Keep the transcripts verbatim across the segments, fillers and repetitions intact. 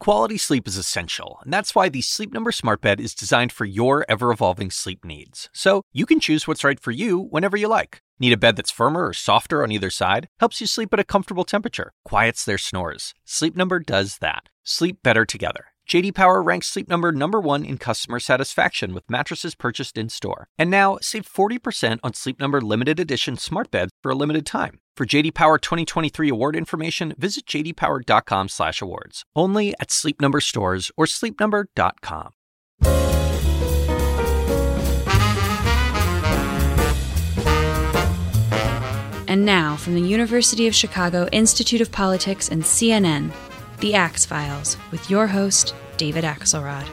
Quality sleep is essential, and that's why the Sleep Number Smart Bed is designed for your ever-evolving sleep needs. So you can choose what's right for you whenever you like. Need a bed that's firmer or softer on either side? Helps you sleep at a comfortable temperature. Quiets their snores. Sleep Number does that. Sleep better together. J D Power ranks Sleep Number number one in customer satisfaction with mattresses purchased in-store. And now, save forty percent on Sleep Number limited edition smart beds for a limited time. For J D Power twenty twenty-three award information, visit j d power dot com slash awards. Only at Sleep Number stores or sleep number dot com. And now, from the University of Chicago Institute of Politics and C N N, The Axe Files, with your host, David Axelrod.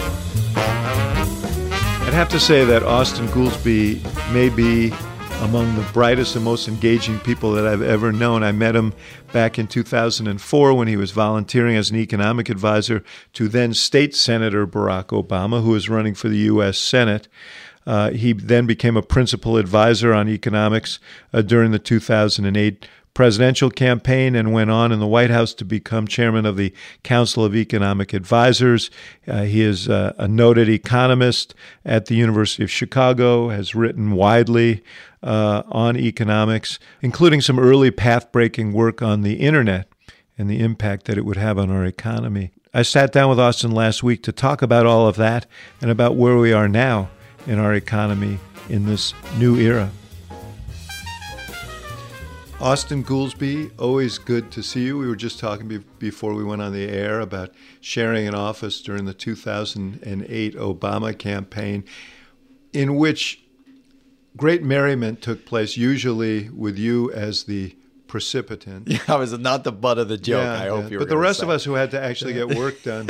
I'd have to say that Austan Goolsbee may be among the brightest and most engaging people that I've ever known. I met him back in two thousand four when he was volunteering as an economic advisor to then State Senator Barack Obama, who was running for the U S Senate. Uh, he then became a principal advisor on economics uh, during the two thousand eight presidential campaign and went on in the White House to become chairman of the Council of Economic Advisors. Uh, he is uh, a noted economist at the University of Chicago, has written widely uh, on economics, including some early path-breaking work on the internet and the impact that it would have on our economy. I sat down with Austan last week to talk about all of that and about where we are now in our economy in this new era. Austan Goolsbee, always good to see you. We were just talking be- before we went on the air about sharing an office during the two thousand eight Obama campaign, in which great merriment took place, usually with you as the precipitant. Yeah, I was not the butt of the joke. Yeah, I hope yeah. you were. But the rest say. of us who had to actually get work done,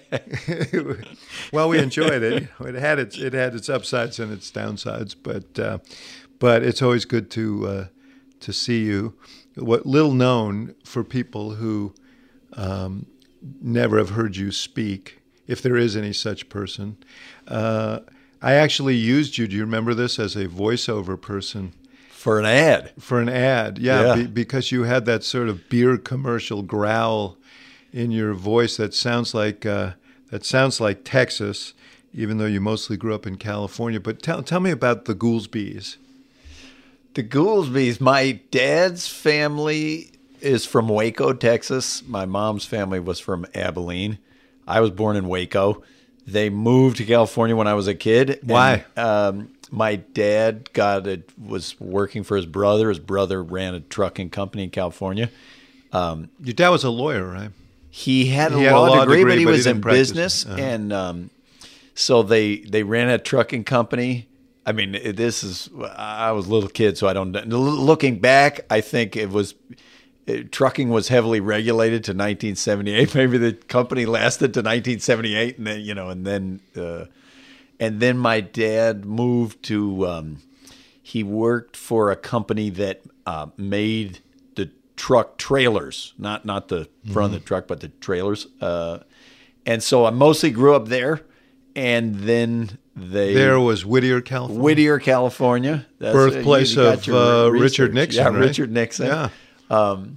well, we enjoyed it. You know, it had its it had its upsides and its downsides, but uh, but it's always good to. Uh, to see you. What little known for people who um, never have heard you speak, if there is any such person. Uh, I actually used you, do you remember this, as a voiceover person? For an ad. For an ad, yeah, yeah. Be, because you had that sort of beer commercial growl in your voice that sounds like uh, that sounds like Texas, even though you mostly grew up in California. But tell tell me about the Goolsbees. The Goolsbees, my dad's family is from Waco, Texas. My mom's family was from Abilene. I was born in Waco. They moved to California when I was a kid. Why? And, um, my dad got a, was working for his brother. His brother ran a trucking company in California. Um, Your dad was a lawyer, right? He had a, he had law, a law degree, degree, but he but he was in didn't practice. business. Uh-huh. And um, so they, they ran a trucking company. I mean, this is, I was a little kid, so I don't, looking back, I think it was, it, trucking was heavily regulated to nineteen seventy-eight. Maybe the company lasted to nineteen seventy-eight, and then, you know, and then, uh, and then my dad moved to, um, he worked for a company that uh, made the truck trailers, not, not the front mm-hmm. of the truck, but the trailers. Uh, and so I mostly grew up there, and then They, there was Whittier, California. Whittier, California. That's birthplace of uh, Richard Nixon. Yeah, right? Richard Nixon. Yeah. Um,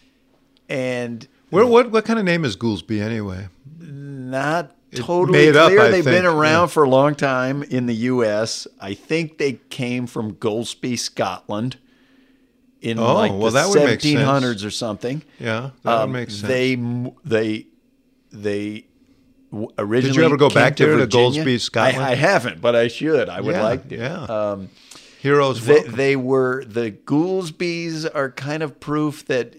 and Where, what what kind of name is Goolsbee anyway? Not It totally made clear. up, I They've think. been around Yeah. for a long time in the U S. I think they came from Goolsbee, Scotland, in Oh, like well, the that would make sense. seventeen hundreds or something. Yeah, that Um, would make sense. They they they. Originally Did you ever go came back to there to Virginia. Goolsbee, Scotland? I, I haven't, but I should. I would Yeah, like to. yeah. Um, Heroes they, welcome. they were the Goolsbees are kind of proof that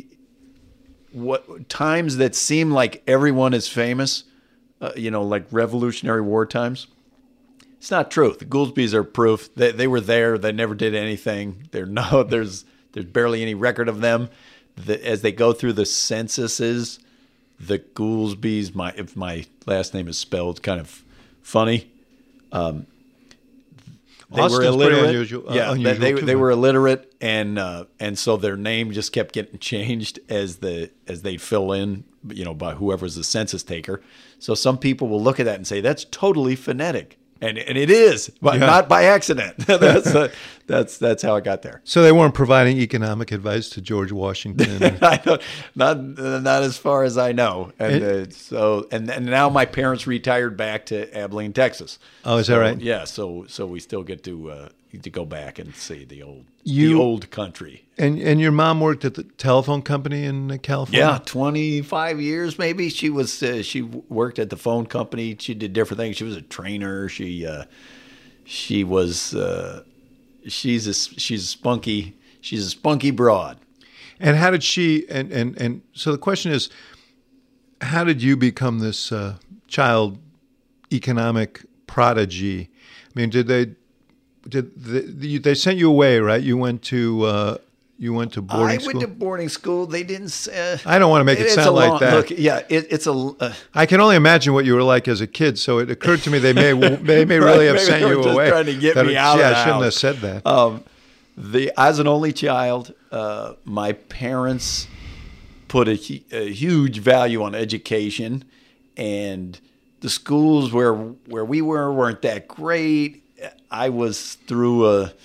what times that seem like everyone is famous, uh, you know, like Revolutionary War times. It's not true. The Goolsbees are proof that they were there. They never did anything. They're no. There's there's barely any record of them. The, as they go through the censuses. The Goolsbees, my if my last name is spelled kind of funny, um, they Austin's were pretty illiterate. unusual- uh, yeah, unusual they too, they huh? were illiterate, and uh, and so their name just kept getting changed as the as they fill in, you know, by whoever's the census taker. So some people will look at that and say that's totally phonetic. And and it is, but Yeah. not by accident. that's uh, that's that's how I got there. So they weren't providing economic advice to George Washington. I don't, not uh, not as far as I know. And It- uh, so and, and now my parents retired back to Abilene, Texas. Oh, is that So, right? Yeah. So so we still get to uh, to go back and see the old You- the old country. and and your mom worked at the telephone company in uh, California? Yeah, twenty-five years maybe. She was uh, she worked at the phone company. She did different things. She was a trainer. She uh, she was uh, she's a she's a spunky she's a spunky broad. And how did she, and, and, and so the question is, how did you become this uh, child economic prodigy? I mean, did they, did they, you- they sent you away, right? You went to, uh, you went to boarding I school? went to boarding school. They didn't. s- Uh, I don't want to make it it's sound a like long- that. Look, yeah, it, it's a. Uh, I can only imagine what you were like as a kid, so it occurred to me they may they may really have Maybe sent they were you just away. trying to get That me it- out of Yeah, the I shouldn't house. have said that. Um, the as an only child, uh, my parents put a, hu- a huge value on education, and the schools where where we were weren't that great. I was through a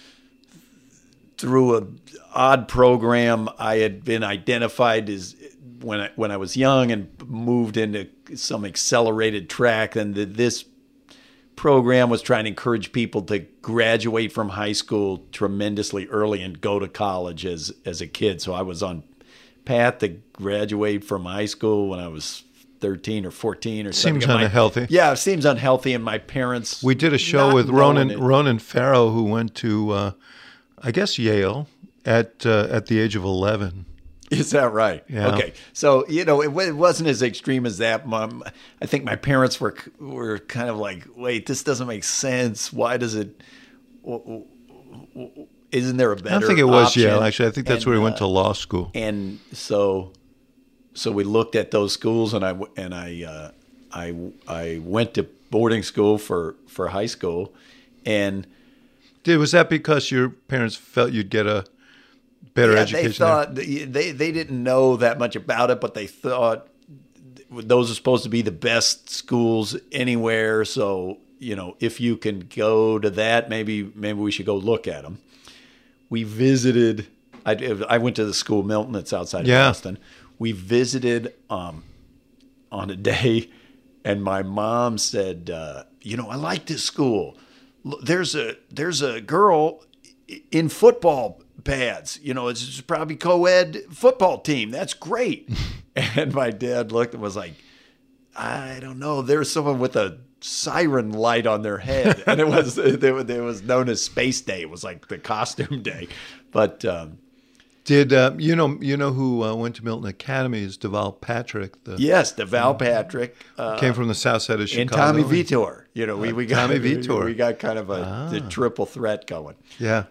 through a odd program. I had been identified as when I, when I was young and moved into some accelerated track, and the, this program was trying to encourage people to graduate from high school tremendously early and go to college as as a kid. So I was on path to graduate from high school when I was thirteen or fourteen or something. Seems And my- unhealthy. Yeah, it seems unhealthy, and my parents. We did a show not with rolling Ronan it. Ronan Farrow, who went to, uh, I guess, Yale at uh, at the age of eleven. Is that right? Yeah. Okay. So, you know, it, wa- it wasn't as extreme as that. Mom, I think my parents were were kind of like, wait, this doesn't make sense. Why does it? w- w- w- Isn't there a better I don't think it was option? Yale. Actually, I think that's And, where he went uh, to law school. And so, so we looked at those schools, and I w- and I uh, I I went to boarding school for for high school, and Did was that because your parents felt you'd get a better yeah, education? they thought they they didn't know that much about it, but they thought those are supposed to be the best schools anywhere. So, you know, if you can go to that, maybe maybe we should go look at them. We visited. I, I went to the school Milton. It's outside Yeah. of Boston. We visited um, on a day, and my mom said, uh, "You know, I like this school. Look, There's a there's a girl in football pads. You know, it's probably co-ed football team. That's great." And my dad looked and was like, "I don't know. There's someone with a siren light on their head," and it was it, it was known as Space Day. It was like the costume day, but. Um, Did uh, you know you know who uh, went to Milton Academy is Deval Patrick? The, Yes, DeVal Patrick uh, came from the south side of Chicago. and Tommy Vitor. You know, we, we got Tommy we- Vitor. We got kind of a Ah. the triple threat going. Yeah.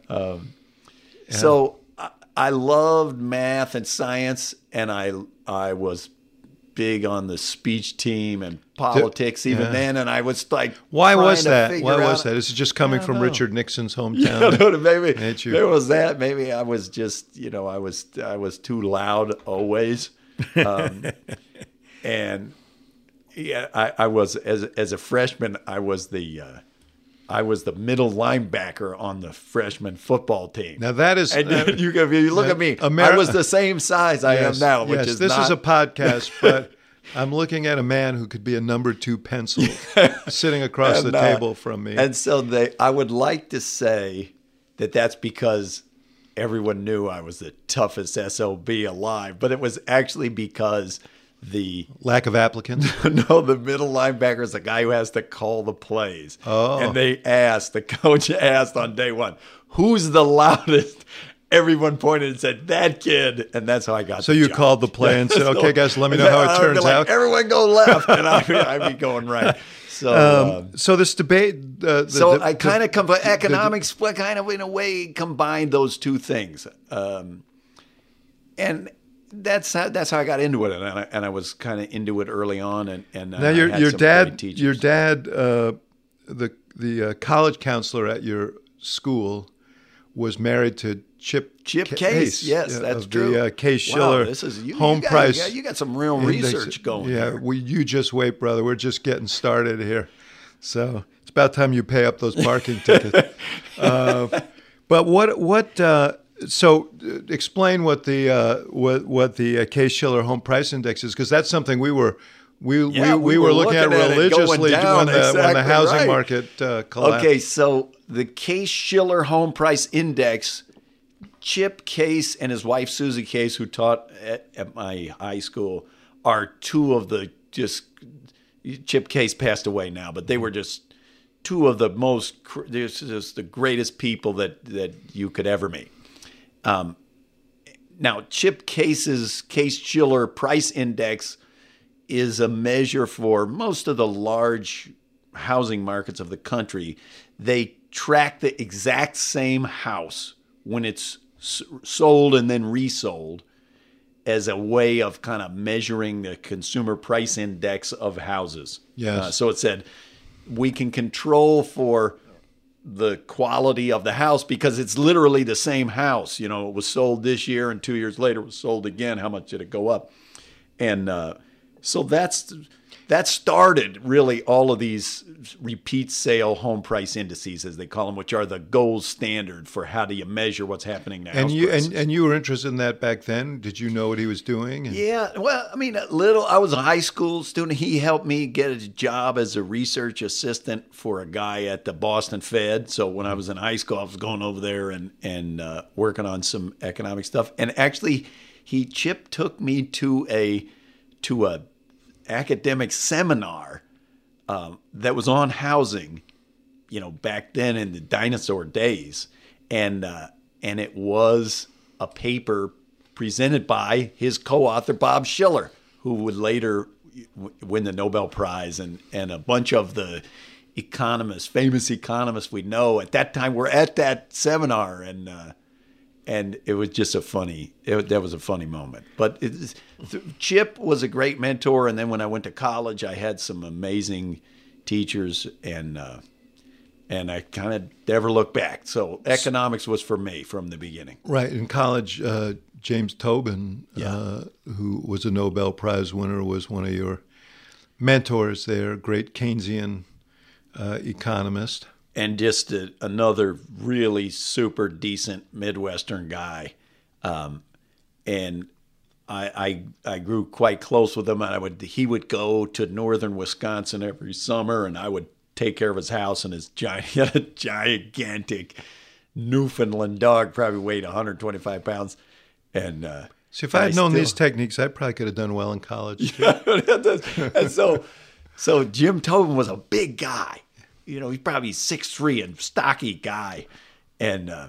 So I, I loved math and science, and I I was big on the speech team and politics even yeah. then. And I was like, Why trying was to that? figure Why was out- that? Is it just coming I from don't know. Richard Nixon's I hometown? don't know, maybe Ain't you? there was that. Maybe I was just, you know, I was I was too loud always, um, and yeah, I, I was as as a freshman. I was the uh, I was the middle linebacker on the freshman football team. Now that is and uh, you, you, you look at me. Ameri- I was the same size I yes, am now, which yes, is this not, is a podcast, but I'm looking at a man who could be a number two pencil sitting across And, the uh, table from me. And so they, I would like to say that that's because everyone knew I was the toughest S O B alive, but it was actually because the Lack of applicants. no, the middle linebacker is the guy who has to call the plays. Oh. And they asked, the coach asked on day one, who's the loudest? Everyone pointed and said, that kid. And that's how I got So the you job. called the play and said, "Okay, guys, let me know how it I'd be turns like, out." Everyone go left, and I'd be, I'd be going right. So, Um, um, so this debate. Uh, the, so the- I kind the- of com- economics kind of in a way combined those two things, um, and that's how that's how I got into it, and I, and I was kind of into it early on, and and uh, Now I your had your some dad, great teachers. your dad, uh, the the uh, college counselor at your school, was married to Chip Chip Ca- Case, yes, uh, that's of true. The uh, Case Wow, Schiller this is you, home you got, price. You got, you got some real index. research going. Yeah, here. we you just wait, brother. We're just getting started here. So it's about time you pay up those parking tickets. Uh, but what what? Uh, so uh, explain what the uh, what what the uh, Case-Shiller Home Price Index is, because that's something we were. We, yeah, we, we, we were, were looking, looking at at religiously down, when, the, exactly when the housing right. market uh, collapsed. Okay, so the Case-Shiller Home Price Index, Chip Case and his wife Susie Case, who taught at, at my high school, are two of the just, Chip Case passed away now, but they were just two of the most, this is the greatest people that, that you could ever meet. Um, now, Chip Case's Case-Shiller Price Index is a measure for most of the large housing markets of the country. They track the exact same house when it's sold and then resold as a way of kind of measuring the consumer price index of houses. Yes. Uh, so it said we can control for the quality of the house because it's literally the same house. You know, it was sold this year and two years later it was sold again. How much did it go up? And uh, so that's that started really all of these repeat sale home price indices, as they call them, which are the gold standard for how do you measure what's happening now. And you and, and you were interested in that back then? Did you know what he was doing? And... Yeah, well, I mean, a little. I was a high school student. He helped me get a job as a research assistant for a guy at the Boston Fed. So when I was in high school, I was going over there and and uh, working on some economic stuff. And actually, he Chip took me to a to a academic seminar um, that was on housing, you know, back then in the dinosaur days. And, uh, and it was a paper presented by his co-author, Bob Shiller, who would later win the Nobel Prize, and, and a bunch of the economists, famous economists we know at that time were at that seminar. And, uh, And it was just a funny, it, that was a funny moment. But it, Chip was a great mentor. And then when I went to college, I had some amazing teachers, and uh, and I kind of never looked back. So economics was for me from the beginning. Right. In college, uh, James Tobin, Yeah. uh, who was a Nobel Prize winner, was one of your mentors there, great Keynesian uh, economist. And just a, another really super decent Midwestern guy. Um, and I, I I grew quite close with him. And I would he would go to northern Wisconsin every summer, and I would take care of his house. And his giant, he had a gigantic Newfoundland dog, probably weighed one hundred twenty-five pounds. And uh, See, if I had I known still- these techniques, I probably could have done well in college. too. and so, so Jim Tobin was a big guy. You know, he's probably six three and stocky guy. And uh,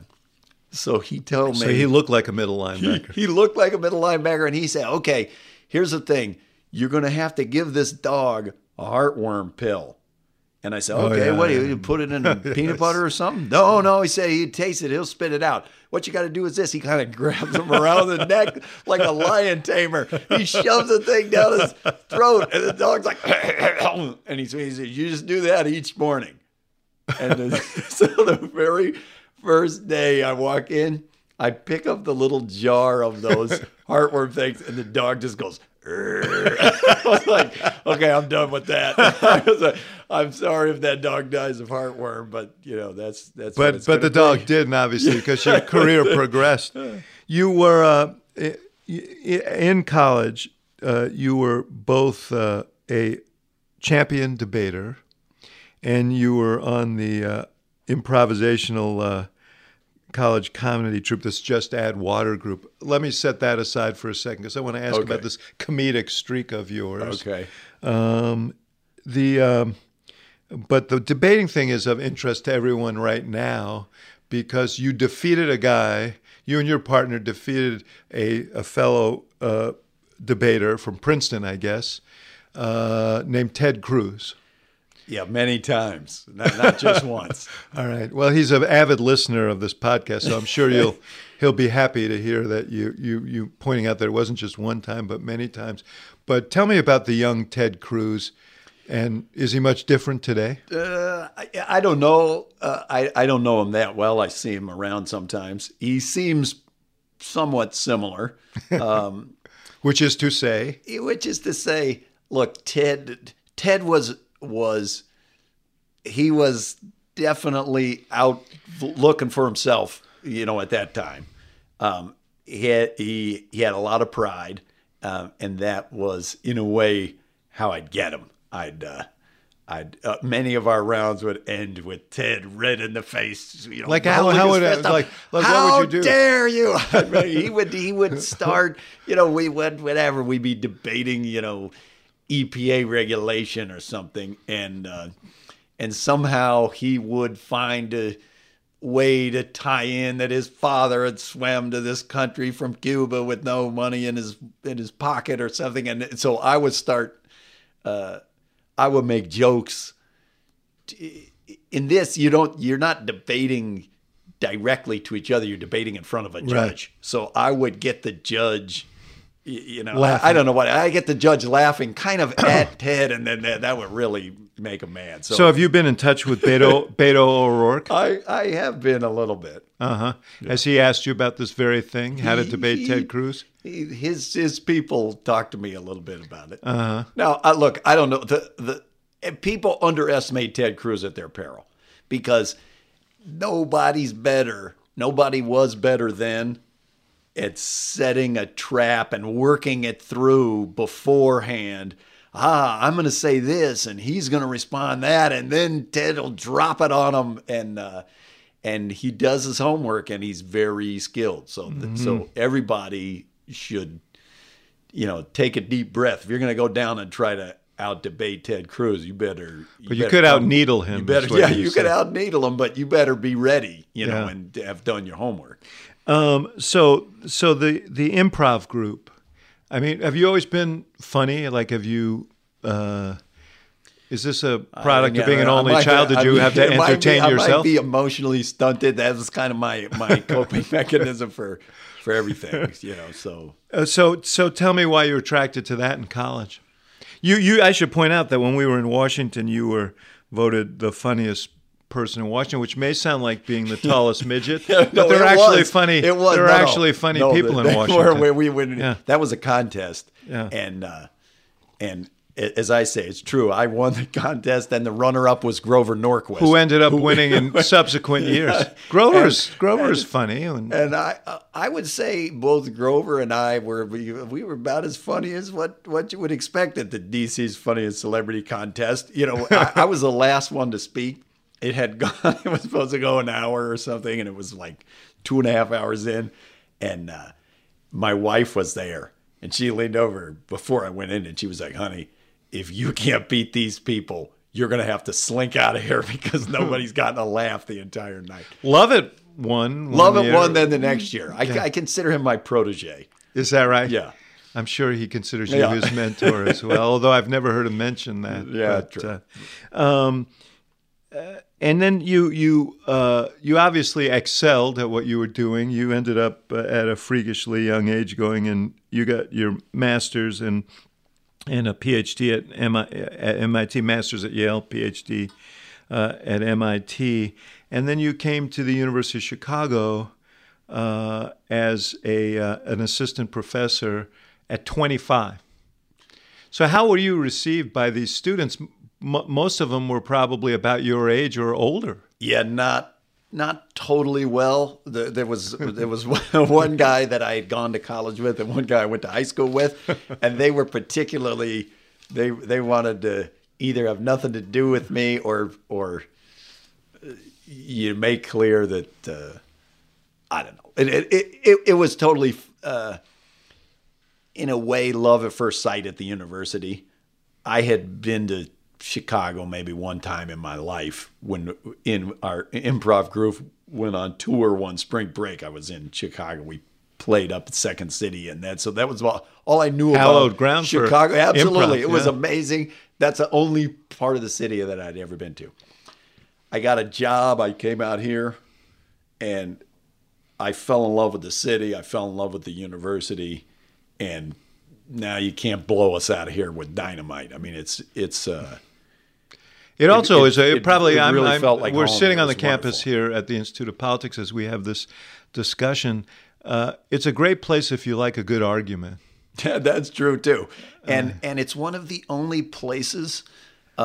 so he told me. So he looked like a middle he, linebacker. he looked like a middle linebacker. And he said, okay, here's the thing. You're going to have to give this dog a heartworm pill. And I said, Oh, okay, yeah, what do you, yeah. you put it in peanut Yes. butter or something? No, no. He said he'd taste it. He'll spit it out. What you got to do is this. He kind of grabs him around the neck like a lion tamer. He shoves the thing down his throat, and the dog's like, and he says, you just do that each morning. And then, so the very first day I walk in, I pick up the little jar of those heartworm things, and the dog just goes, I was like, okay, I'm done with that. I was like, I'm sorry if that dog dies of heartworm, but you know that's that's. what But it's but the gonna dog be. didn't, obviously, because your career progressed. You were uh, i- i- in college. Uh, you were both uh, a champion debater, and you were on the uh, improvisational uh, college comedy troupe, this Just Add Water group. Let me set that aside for a second, because I want to ask Okay. about this comedic streak of yours. Okay. Um, the um, but the debating thing is of interest to everyone right now, because you defeated a guy. You and your partner defeated a a fellow uh, debater from Princeton, I guess, uh, named Ted Cruz. Yeah, many times, not, not just once. All right. Well, he's an avid listener of this podcast, so I'm sure you'll he'll be happy to hear that you you you pointing out that it wasn't just one time, but many times. But tell me about the young Ted Cruz, and is he much different today? Uh, I, I don't know. Uh, I I don't know him that well. I see him around sometimes. He seems somewhat similar, um, Which is to say, which is to say, look, Ted Ted was was he was definitely out looking for himself, you know, at that time. Um, he had, he he had a lot of pride, um, and that was in a way how I'd get him. I'd uh, I'd uh, many of our rounds would end with Ted red in the face, you know, like how how would it, like, like how what would you do? Dare you? he would he would start, you know, we would whatever we'd be debating, you know, E P A regulation or something, and uh, and somehow he would find a way to tie in that his father had swam to this country from Cuba with no money in his in his pocket or something, and so I would start. Uh, I would make jokes. In this, you don't. You're not debating directly to each other. You're debating in front of a judge. Right. So I would get the judge. You know, I, I don't know what I get the judge laughing, kind of at Ted, and then that, that would really make him mad. So, so have you been in touch with Beto Beto O'Rourke? I, I have been a little bit. Uh huh. Yeah. Has he asked you about this very thing? How to debate he, Ted Cruz? He, his his people talked to me a little bit about it. Uh huh. Now, I, look, I don't know the the people underestimate Ted Cruz at their peril because nobody's better. Nobody was better then. It's setting a trap and working it through beforehand. Ah, I'm going to say this, and he's going to respond that, and then Ted will drop it on him, and uh, and he does his homework, and he's very skilled. So, mm-hmm. so everybody should, you know, take a deep breath. If you're going to go down and try to out debate Ted Cruz, you better. You but you better could out come, needle him. You better, yeah, you said. could out needle him, but you better be ready, you know, yeah. and have done your homework. Um, so, so the, the improv group, I mean, have you always been funny? Like, have you, uh, is this a product uh, yeah, of being an only might, child? Did I you mean, have to entertain be, yourself? I might be emotionally stunted. That was kind of my, my coping mechanism for, for everything, you know, so. Uh, so, so tell me why you were attracted to that in college. You, you, I should point out that when we were in Washington, you were voted the funniest person in Washington, which may sound like being the tallest midget, yeah, but no, they're actually was. funny. It was. There are no, actually funny no, people they, in Washington. Were, we, we, yeah. That was a contest, yeah. and uh, and as I say, it's true. I won the contest, and the runner-up was Grover Norquist, who ended up who, winning in subsequent years. Yeah. Grover's and, Grover's and, funny, and, and I I would say both Grover and I were we, we were about as funny as what, what you would expect at the D C's Funniest Celebrity Contest. You know, I, I was the last one to speak. It had gone, it was supposed to go an hour or something, and it was like two and a half hours in. And uh, my wife was there, and she leaned over before I went in, and she was like, honey, if you can't beat these people, you're going to have to slink out of here because nobody's gotten a laugh the entire night. Love It won. Love It won then the next year. I, I consider him my protege. Is that right? Yeah. I'm sure he considers you yeah. his mentor as well, although I've never heard him mention that. Yeah, but, true. Uh, um, uh, and then you you uh, you obviously excelled at what you were doing. You ended up uh, at a freakishly young age going and you got your master's and and a P H D at, M I, at M I T, master's at Yale, P H D uh, at M I T, and then you came to the University of Chicago uh, as a uh, an assistant professor at twenty-five. So how were you received by these students? M- most of them were probably about your age or older. Yeah, not not totally well. There, there was there was one guy that I had gone to college with, and one guy I went to high school with, and they were particularly they they wanted to either have nothing to do with me or or you make clear that uh, I don't know. It it it, it was totally. Uh, in a way, love at first sight at the university. I had been to Chicago maybe one time in my life when in our improv group went on tour one spring break. I was in Chicago. We played up at Second City and that. So that was all, all I knew Hallowed about ground Chicago. For Absolutely. Improv, it was yeah. amazing. That's the only part of the city that I'd ever been to. I got a job. I came out here and I fell in love with the city. I fell in love with the university. And now you can't blow us out of here with dynamite. I mean, it's it's. Uh, it also it, is a, it, it probably. it really I'm, I'm, felt like we're home. sitting It on the was campus wonderful. here at the Institute of Politics as we have this discussion. Uh, it's a great place if you like a good argument. Yeah, that's true too. And uh, and it's one of the only places. Um,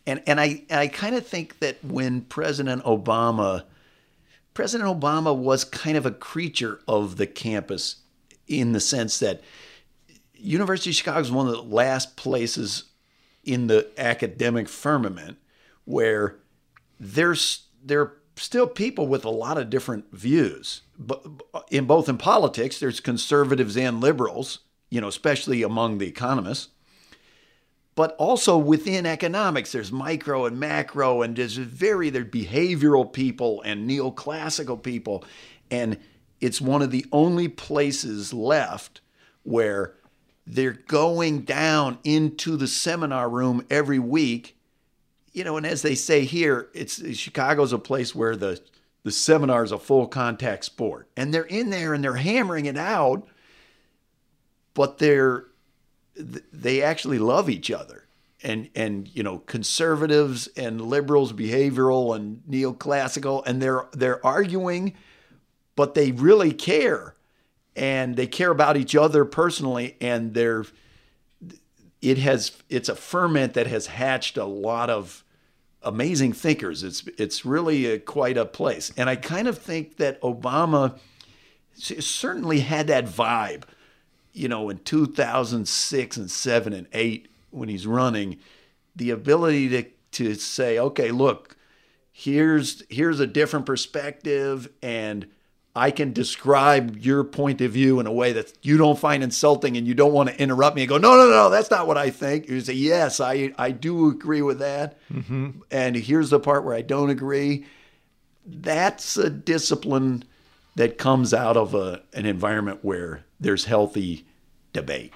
And and I, I kind of think that when President Obama, President Obama was kind of a creature of the campus in the sense that University of Chicago is one of the last places in the academic firmament where there's there are still people with a lot of different views. But in both in politics, there's conservatives and liberals, you know, especially among the economists. But also within economics, there's micro and macro, and there's very, there's behavioral people and neoclassical people. And it's one of the only places left where they're going down into the seminar room every week. You know, and as they say here, it's Chicago's a place where the, the seminar is a full contact sport. And they're in there and they're hammering it out, but they're they actually love each other. And, and you know, conservatives and liberals, behavioral and neoclassical, and they're they're arguing, but they really care. And they care about each other personally, and they're it has it's a ferment that has hatched a lot of amazing thinkers. It's it's really a, quite a place. And I kind of think that Obama certainly had that vibe. You know, in two thousand six and seven and eight, when he's running, the ability to to say, okay, look, here's here's a different perspective, and I can describe your point of view in a way that you don't find insulting, and you don't want to interrupt me and go, no, no, no, that's not what I think. You say, yes, I I do agree with that, mm-hmm. and here's the part where I don't agree. That's a discipline that comes out of a, an environment where there's healthy debate.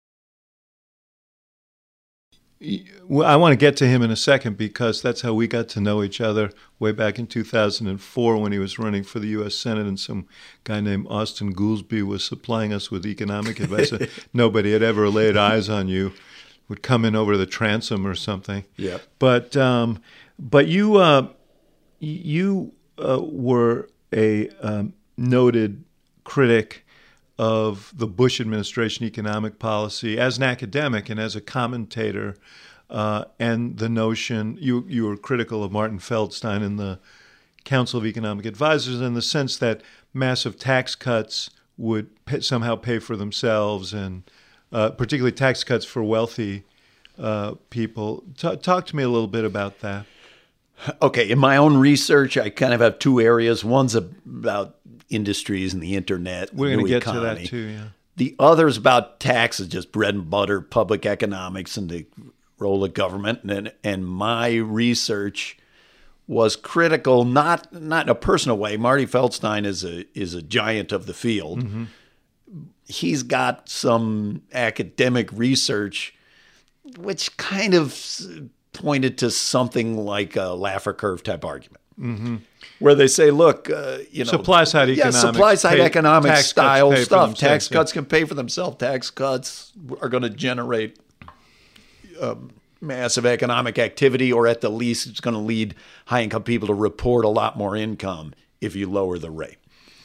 Well, I want to get to him in a second because that's how we got to know each other way back in two thousand four when he was running for the U S Senate, and some guy named Austin Goolsbee was supplying us with economic advice. Nobody had ever laid eyes on you. Would come in over the transom or something. Yeah. But um, but you uh, you uh, were a um, noted critic of the Bush administration economic policy as an academic and as a commentator, uh, and the notion you you were critical of Martin Feldstein and the Council of Economic Advisors in the sense that massive tax cuts would pay, somehow pay for themselves, and uh, particularly tax cuts for wealthy uh, people. T- talk to me a little bit about that. Okay, in my own research, I kind of have two areas. One's about industries and the internet. We're going to get economy. to that too, yeah. The other is about taxes, just bread and butter, public economics, and the role of government. And and my research was critical, not not in a personal way. Marty Feldstein is a is a giant of the field. Mm-hmm. He's got some academic research, which kind of pointed to something like a Laffer curve type argument, mm-hmm. where they say, look, uh, you know, supply side economics, yeah, supply side pay, economic style stuff. Tax yeah. cuts can pay for themselves. Tax cuts are going to generate um, massive economic activity, or at the least, it's going to lead high income people to report a lot more income if you lower the rate.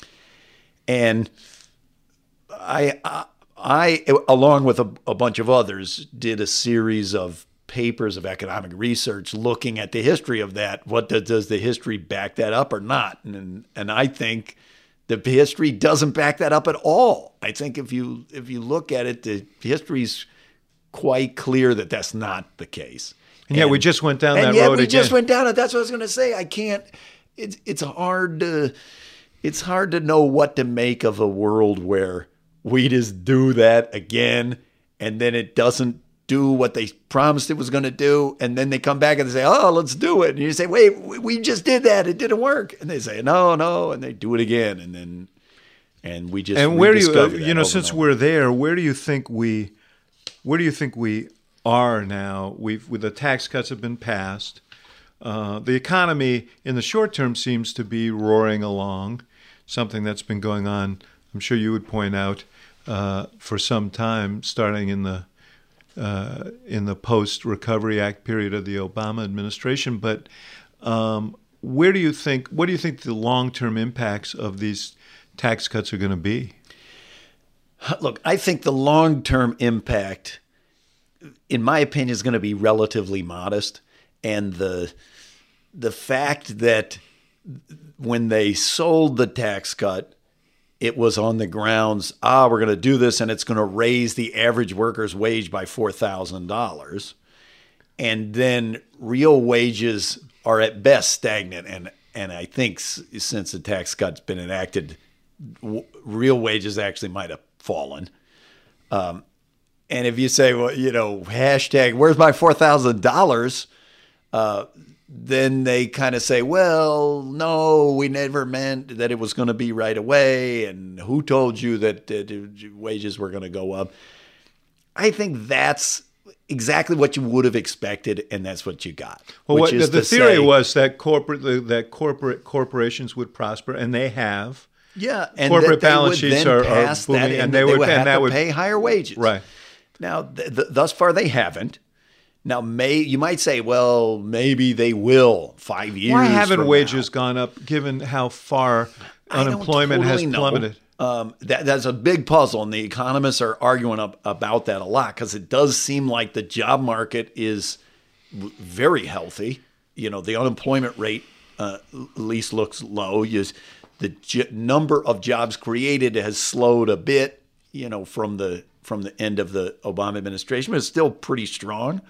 And I, I, I along with a, a bunch of others, did a series of papers of economic research looking at the history of that. What does, does the history back that up or not? And and I think the history doesn't back that up at all. I think if you if you look at it, the history's quite clear that that's not the case. And, and yeah, we just went down that and yet road we again. just went down it. That's what I was going to say. I can't. It's it's hard to it's hard to know what to make of a world where we just do that again, and then it doesn't do what they promised it was going to do, and then they come back and they say, oh, let's do it. And you say, wait, we just did that. It didn't work. And they say, no, no, and they do it again, and then and we just and where do you, uh, that you know, over since we're there, where do you think we, where do you think we are now? We've with the tax cuts have been passed. Uh, the economy in the short term seems to be roaring along, something that's been going on, I'm sure you would point out, uh, for some time, starting in the Uh, in the post-Recovery Act period of the Obama administration. But um, where do you think, what do you think the long-term impacts of these tax cuts are going to be? Look, I think the long-term impact, in my opinion, is going to be relatively modest. And the the fact that when they sold the tax cut, it was on the grounds, ah, we're going to do this and it's going to raise the average worker's wage by four thousand dollars. And then real wages are at best stagnant. And, and I think since the tax cut's been enacted, w- real wages actually might have fallen. Um, and if you say, well, you know, hashtag, where's my four thousand dollars? Uh, then they kind of say, well, no, we never meant that it was going to be right away. And who told you that uh, wages were going to go up? I think that's exactly what you would have expected, and that's what you got. Well, which what, is the to theory say, was that corporate the, that corporate corporations would prosper, and they have. Yeah, and corporate that they balance would sheets then are, are pass booming, that in, and they, they would, would have and that to would pay higher wages. Right. Now, th- th- thus far, they haven't. Now, may you might say, well, maybe they will five years. Why haven't from wages now. gone up, given how far I don't unemployment totally has know. plummeted? Um, that, that's a big puzzle, and the economists are arguing up, about that a lot because it does seem like the job market is w- very healthy. You know, the unemployment rate uh, at least looks low. You, the j- number of jobs created has slowed a bit, you know, from the from the end of the Obama administration, but it's still pretty strong.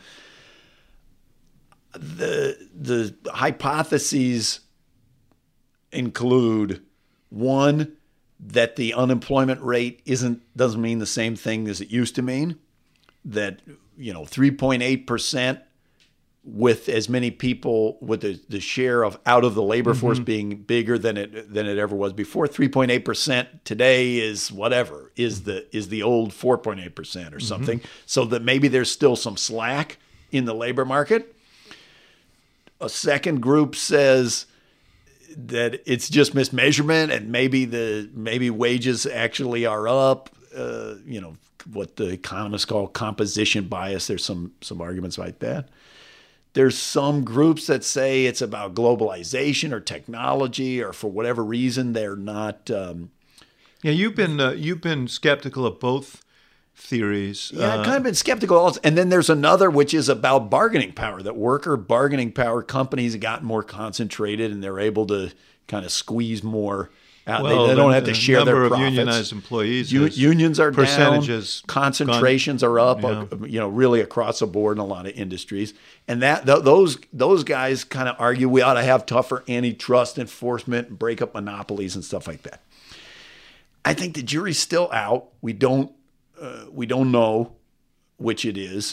The the hypotheses include one, that the unemployment rate isn't doesn't mean the same thing as it used to mean. That, you know, three point eight percent with as many people, with the, the share of out of the labor mm-hmm. force being bigger than it than it ever was before. three point eight percent today is whatever, is the is the old four point eight percent or something. Mm-hmm. So that maybe there's still some slack in the labor market. A second group says that it's just mismeasurement, and maybe the maybe wages actually are up. Uh, you know, what the economists call composition bias. There's some some arguments like that. There's some groups that say it's about globalization or technology, or for whatever reason they're not. Um, yeah, you've been uh, you've been skeptical of both theories. Yeah, I've uh, kind of been skeptical also. And then there's another which is about bargaining power, that worker bargaining power, companies have gotten more concentrated and they're able to kind of squeeze more out. Well, they, they don't the, have to the share their number profits. of unionized employees. U- unions are percentages down. Concentrations gone, are up, yeah. uh, you know, really across the board in a lot of industries. And that th- those those guys kind of argue we ought to have tougher antitrust enforcement and break up monopolies and stuff like that. I think the jury's still out. We don't uh, we don't know which it is.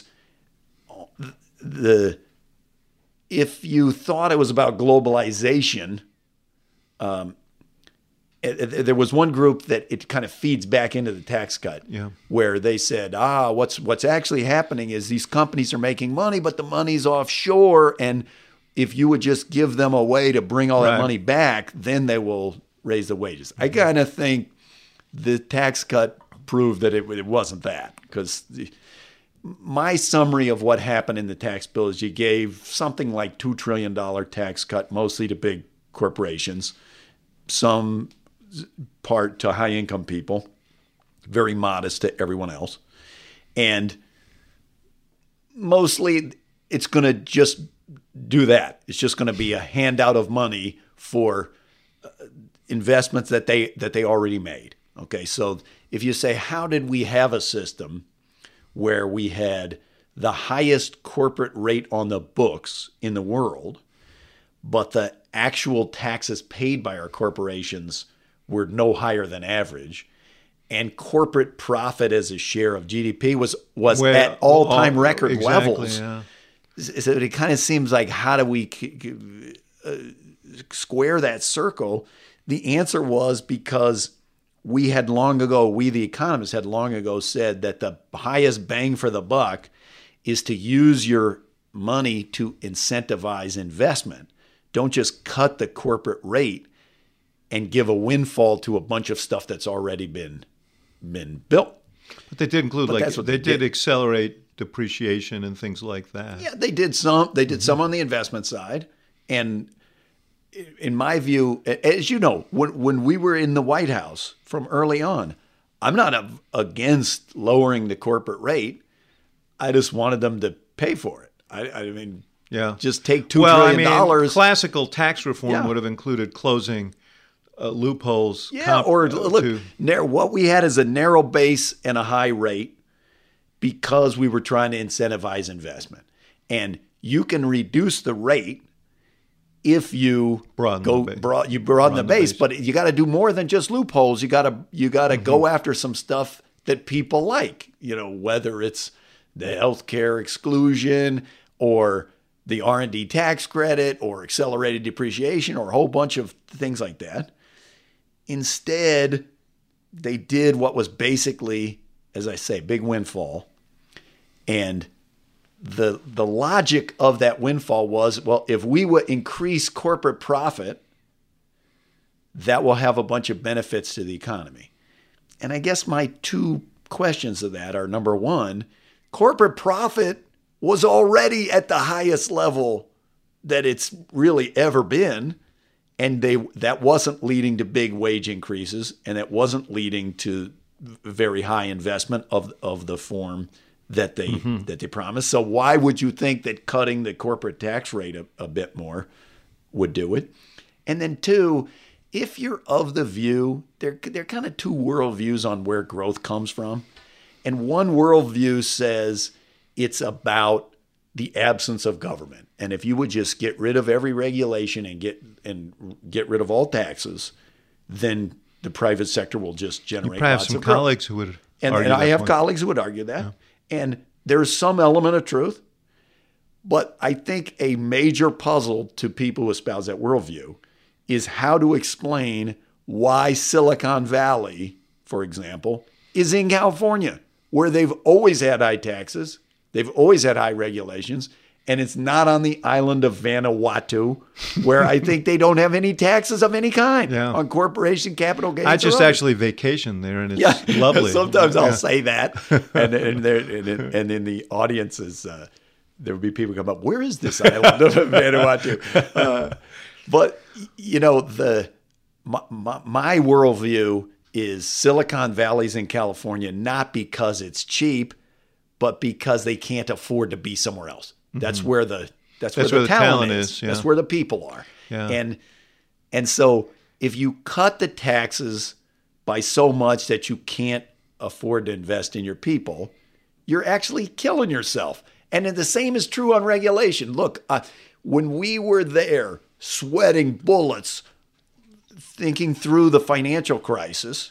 The if you thought it was about globalization, um, there was one group that it kind of feeds back into the tax cut, yeah. where they said, ah, what's what's actually happening is these companies are making money, but the money's offshore, and if you would just give them a way to bring all right. that money back, then they will raise the wages. Mm-hmm. I kind of think the tax cut proved that it, it wasn't that, because my summary of what happened in the tax bill is you gave something like two trillion dollars tax cut, mostly to big corporations, some part to high-income people, very modest to everyone else. And mostly it's going to just do that. It's just going to be a handout of money for uh, investments that they that they already made. Okay, so if you say, how did we have a system where we had the highest corporate rate on the books in the world, but the actual taxes paid by our corporations were no higher than average, and corporate profit as a share of G D P was was well, at all-time all, record exactly, levels. Yeah. So it kind of seems like, how do we uh, square that circle? The answer was because we had long ago, we the economists had long ago said that the highest bang for the buck is to use your money to incentivize investment. Don't just cut the corporate rate and give a windfall to a bunch of stuff that's already been been built. But they did include, But like, that's what they, they did did. accelerate depreciation and things like that. Yeah, they did some. They did mm-hmm. some on the investment side. And in my view, as you know, when when we were in the White House from early on, I'm not a, against lowering the corporate rate. I just wanted them to pay for it. I, I mean, Yeah. Just take two well, trillion I mean, dollars. Classical tax reform Yeah. would have included closing uh, loopholes. Yeah, comp- or uh, look, to, narrow, what we had is a narrow base and a high rate because we were trying to incentivize investment. And you can reduce the rate if you Broaden go the base. broad, you broaden, Broaden the, the base, base. but you got to do more than just loopholes. You got to you got to Mm-hmm. go after some stuff that people like. You know, whether it's the healthcare exclusion or the R and D tax credit or accelerated depreciation or a whole bunch of things like that. Instead, they did what was basically, as I say, big windfall. And the the logic of that windfall was, well, if we would increase corporate profit, that will have a bunch of benefits to the economy. And I guess my two questions of that are, number one, corporate profit was already at the highest level that it's really ever been. And they that wasn't leading to big wage increases, and it wasn't leading to very high investment of, of the form that they mm-hmm. that they promised. So why would you think that cutting the corporate tax rate a, a bit more would do it? And then two, if you're of the view, there there are kind of two worldviews on where growth comes from. And one worldview says it's about the absence of government. And if you would just get rid of every regulation and get and get rid of all taxes, then the private sector will just generate you probably lots have some of growth. colleagues who would And, argue and I that have point. colleagues who would argue that. Yeah. And there's some element of truth. But I think a major puzzle to people who espouse that worldview is how to explain why Silicon Valley, for example, is in California, where they've always had high taxes, they've always had high regulations, and it's not on the island of Vanuatu, where I think they don't have any taxes of any kind Yeah. on corporation capital gains. I just or actually vacation there, and it's yeah. lovely. Sometimes I'll Yeah. say that, and and, there, and, in, and in the audiences, uh, there will be people come up. Where is this island of Vanuatu? Uh, but you know, the my, my, my worldview is Silicon Valley's in California not because it's cheap, but because they can't afford to be somewhere else. That's Mm-hmm. where the that's, That's where, where the, the talent, talent is. is, yeah. That's where the people are. Yeah. And and so if you cut the taxes by so much that you can't afford to invest in your people, you're actually killing yourself. And then the same is true on regulation. Look, uh, when we were there sweating bullets, thinking through the financial crisis,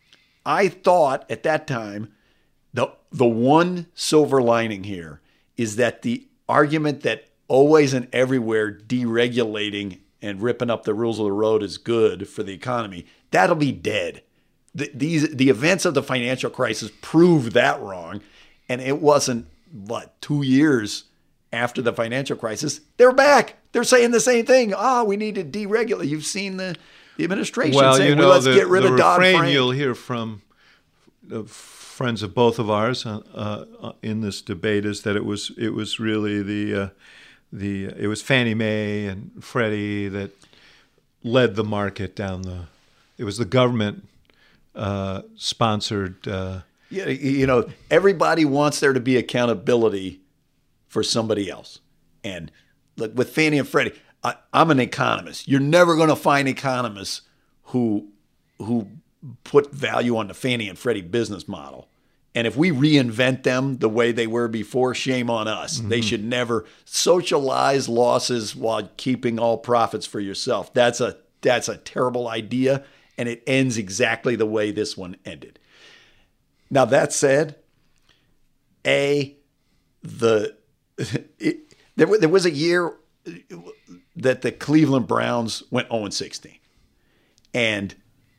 I thought at that time the the one silver lining here is that the argument that always and everywhere deregulating and ripping up the rules of the road is good for the economy, that'll be dead. The, these the events of the financial crisis proved that wrong, and it wasn't, what, two years after the financial crisis, they're back. They're saying the same thing. Ah, oh, we need to deregulate. You've seen the, the administration well, saying, you know, well, let's the, get rid the of refrain Dodd-Frank. You'll hear from uh, friends of both of ours uh, uh, in this debate is that it was it was really the uh, the it was Fannie Mae and Freddie that led the market down the. It was the government uh, sponsored. Uh, Yeah, you know, everybody wants there to be accountability for somebody else. And look, with Fannie and Freddie, I, I'm an economist. You're never going to find economists who who put value on the Fannie and Freddie business model. And if we reinvent them the way they were before, shame on us. Mm-hmm. They should never socialize losses while keeping all profits for yourself. That's a that's a terrible idea, and it ends exactly the way this one ended. Now, that said, A, the it, there, there was a year that the Cleveland Browns went oh and sixteen. And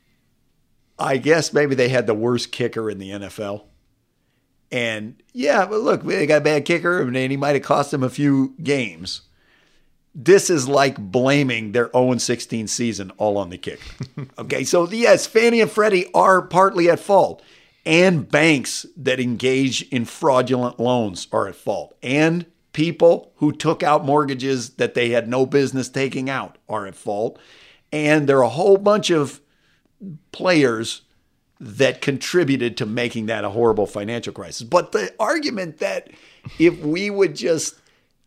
I guess maybe they had the worst kicker in the N F L. And yeah, but look, they got a bad kicker, and he might have cost them a few games. This is like blaming their oh and sixteen season all on the kicker. Okay, so yes, Fannie and Freddie are partly at fault. And banks that engage in fraudulent loans are at fault. And people who took out mortgages that they had no business taking out are at fault. And there are a whole bunch of players that contributed to making that a horrible financial crisis. But the argument that if we would just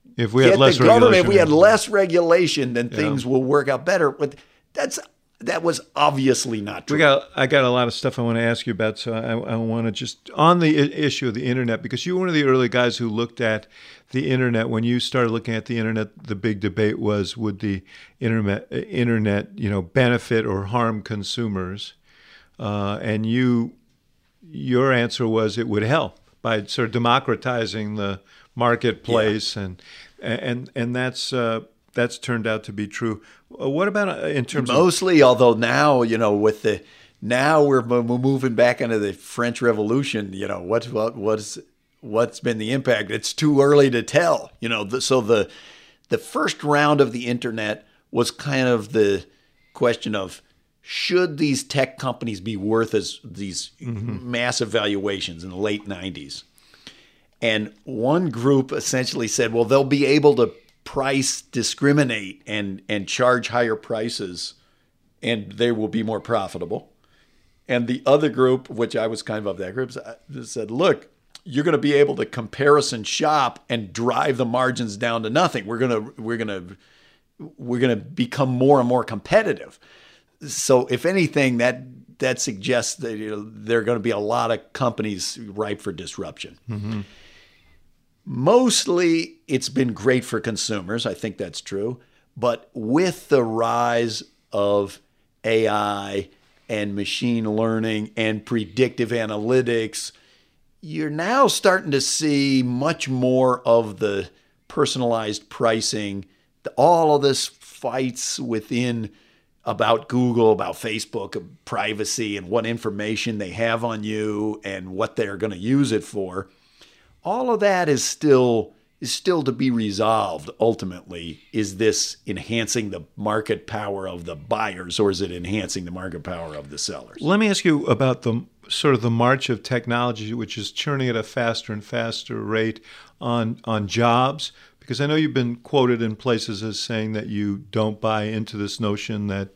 If we get had less the government, regulation, if we had less regulation, then Yeah. things will work out better. But that's that was obviously not true. We got. I got a lot of stuff I want to ask you about, so I, I want to just on the I- issue of the internet, because you were one of the early guys who looked at the internet. When you started looking at the internet, the big debate was, would the internet internet you know benefit or harm consumers? Uh, and you, your answer was it would help by sort of democratizing the marketplace, yeah. and and and that's uh, that's turned out to be true. What about uh, in terms mostly? of Although now, you know, with the now we're, we're moving back into the French Revolution. You know, what's what what's what's been the impact? It's too early to tell. You know, the, so the the first round of the internet was kind of the question of, should these tech companies be worth as these mm-hmm. massive valuations in the late nineties? And one group essentially said, well, they'll be able to price discriminate and, and charge higher prices, and they will be more profitable. And the other group, which I was kind of of that group, said, look, you're going to be able to comparison shop and drive the margins down to nothing. We're going to we're going to we're going to become more and more competitive. So if anything, that that suggests that, you know, there are going to be a lot of companies ripe for disruption. Mm-hmm. Mostly, it's been great for consumers. I think that's true. But with the rise of A I and machine learning and predictive analytics, you're now starting to see much more of the personalized pricing, all of this fights within about Google, about Facebook, privacy, and what information they have on you and what they're going to use it for. All of that is still is still to be resolved ultimately. Is this enhancing the market power of the buyers, or is it enhancing the market power of the sellers? Let me ask you about the sort of the march of technology, which is churning at a faster and faster rate on on jobs. Because I know you've been quoted in places as saying that you don't buy into this notion that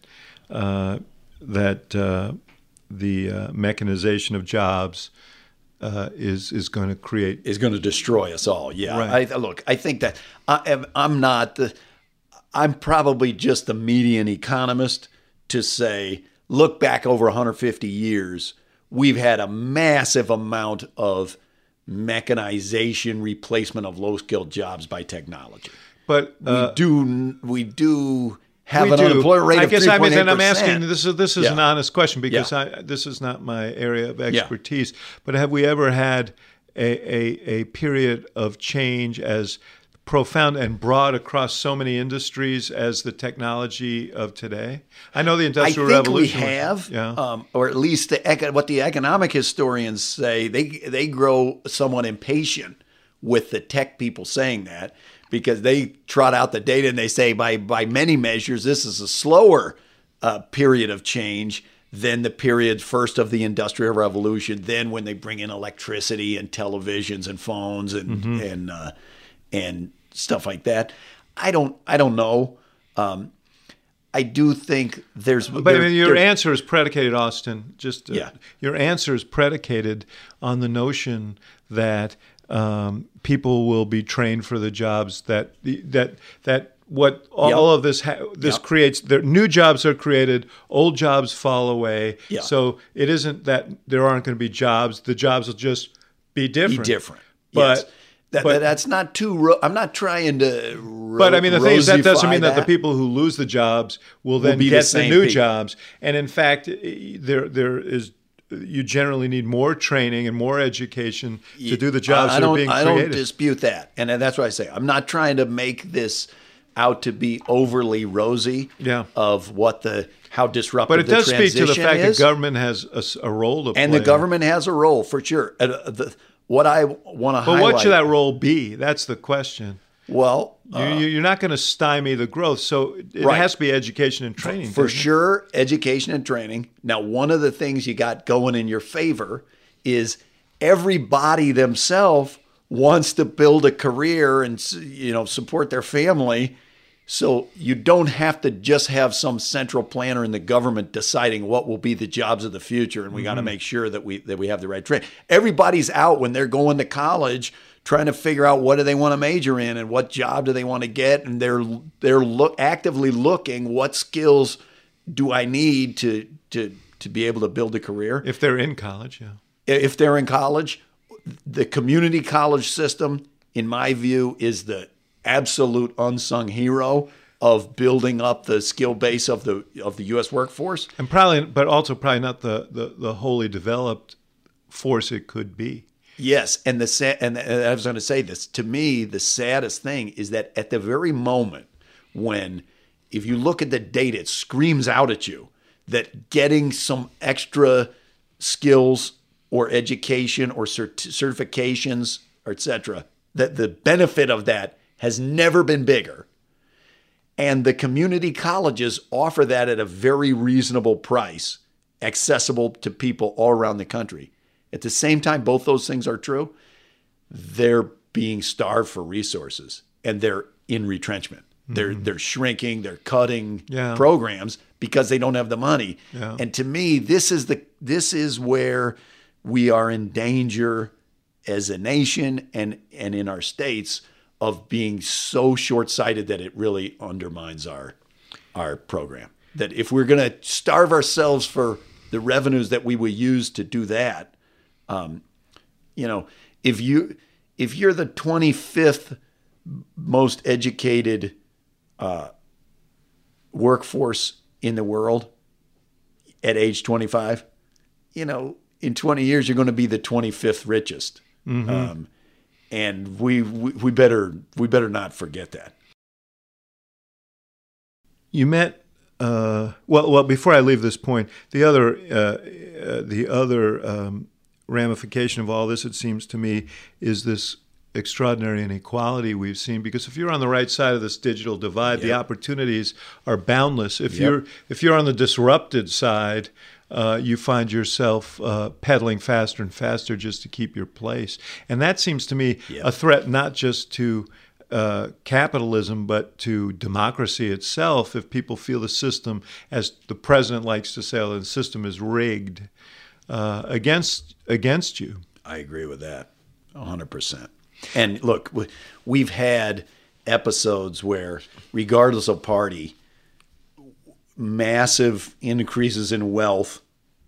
uh, that uh, the uh, mechanization of jobs uh, is is going to create is going to destroy us all. Yeah, right. I, look, I think that I am, I'm not the. I'm probably just the median economist to say, look back over one hundred fifty years, we've had a massive amount of mechanization, replacement of low-skilled jobs by technology. But uh, we do we do have we an do. unemployment rate I of guess three I point mean, eight and I'm percent. asking this is this is Yeah. an honest question because Yeah. I, this is not my area of expertise. Yeah. But have we ever had a, a a period of change as profound and broad across so many industries as the technology of today? I know the Industrial I think Revolution. we was- have, yeah. um, or at least the, eco- what the economic historians say. They they grow somewhat impatient with the tech people saying that, because they trot out the data and they say by by many measures this is a slower uh, period of change than the period first of the Industrial Revolution. Then when they bring in electricity and televisions and phones and Mm-hmm. and uh, and stuff like that. I don't I don't know. Um, I do think there's. But there, I mean, your there- answer is predicated, Austin. Just uh, Yeah. your answer is predicated on the notion that um, people will be trained for the jobs that that that what all Yep. of this ha- this Yep. creates. There, new jobs are created, old jobs fall away. Yeah. So it isn't that there aren't going to be jobs. The jobs will just be different. be different. But yes. That, but- that- that's not too. Ro- I'm not trying to. Ro- But I mean, the thing is that doesn't rosify mean that. the that. people who lose the jobs will then be the get the, same new people. jobs. And in fact, there there is you generally need more training and more education to do the jobs I, I that are don't, being I created. don't dispute that, and that's what I say. I'm not trying to make this out to be overly rosy. Yeah. Of what the how disruptive. but it the does speak to the transition fact is. that government has a, s- a role to play. and the government has a role for sure. Uh, the, what I want to But highlight. what should that role be? That's the question. Well, You, you- you're not going to stymie the growth, so it Right. has to be education and training. For doesn't it? sure, education and training. Now, one of the things you got going in your favor is everybody themselves wants to build a career and, you know, support their family. So you don't have to just have some central planner in the government deciding what will be the jobs of the future, and we got to make sure that we that we have the right training. Everybody's out when they're going to college trying to figure out what do they want to major in and what job do they want to get, and they're they're look, actively looking what skills do I need to to to be able to build a career. If they're in college, yeah. If they're in college, the community college system, in my view, is the absolute unsung hero of building up the skill base of the of the U S workforce. And probably, but also probably not the, the, the wholly developed force it could be. Yes, and the sa- and I was going to say this. To me, the saddest thing is that at the very moment when, if you look at the data, it screams out at you that getting some extra skills or education or cert- certifications, or et cetera, that the benefit of that has never been bigger. And the community colleges offer that at a very reasonable price, accessible to people all around the country. At the same time, both those things are true. They're being starved for resources, and they're in retrenchment. Mm-hmm. They're they're shrinking. They're cutting yeah. programs because they don't have the money. Yeah. And to me, this is the this is where we are in danger as a nation and and in our states of being so short-sighted that it really undermines our our program. That if we're going to starve ourselves for the revenues that we would use to do that. Um, you know, if you if you're the twenty-fifth most educated uh, workforce in the world at age twenty-five, you know, in twenty years you're going to be the twenty-fifth richest, mm-hmm. um, and we, we we better we better not forget that. You met. Uh, well, well. Before I leave this point, the other uh, uh, the other. Um, ramification of all this, it seems to me, is this extraordinary inequality we've seen. Because if you're on the right side of this digital divide, yep. the opportunities are boundless. If yep. you're if you're on the disrupted side, uh, you find yourself uh, pedaling faster and faster just to keep your place. And that seems to me yep. a threat not just to uh, capitalism, but to democracy itself. If people feel the system, as the president likes to say, the system is rigged. Uh, against against you. I agree with that, one hundred percent. And look, we've had episodes where, regardless of party, massive increases in wealth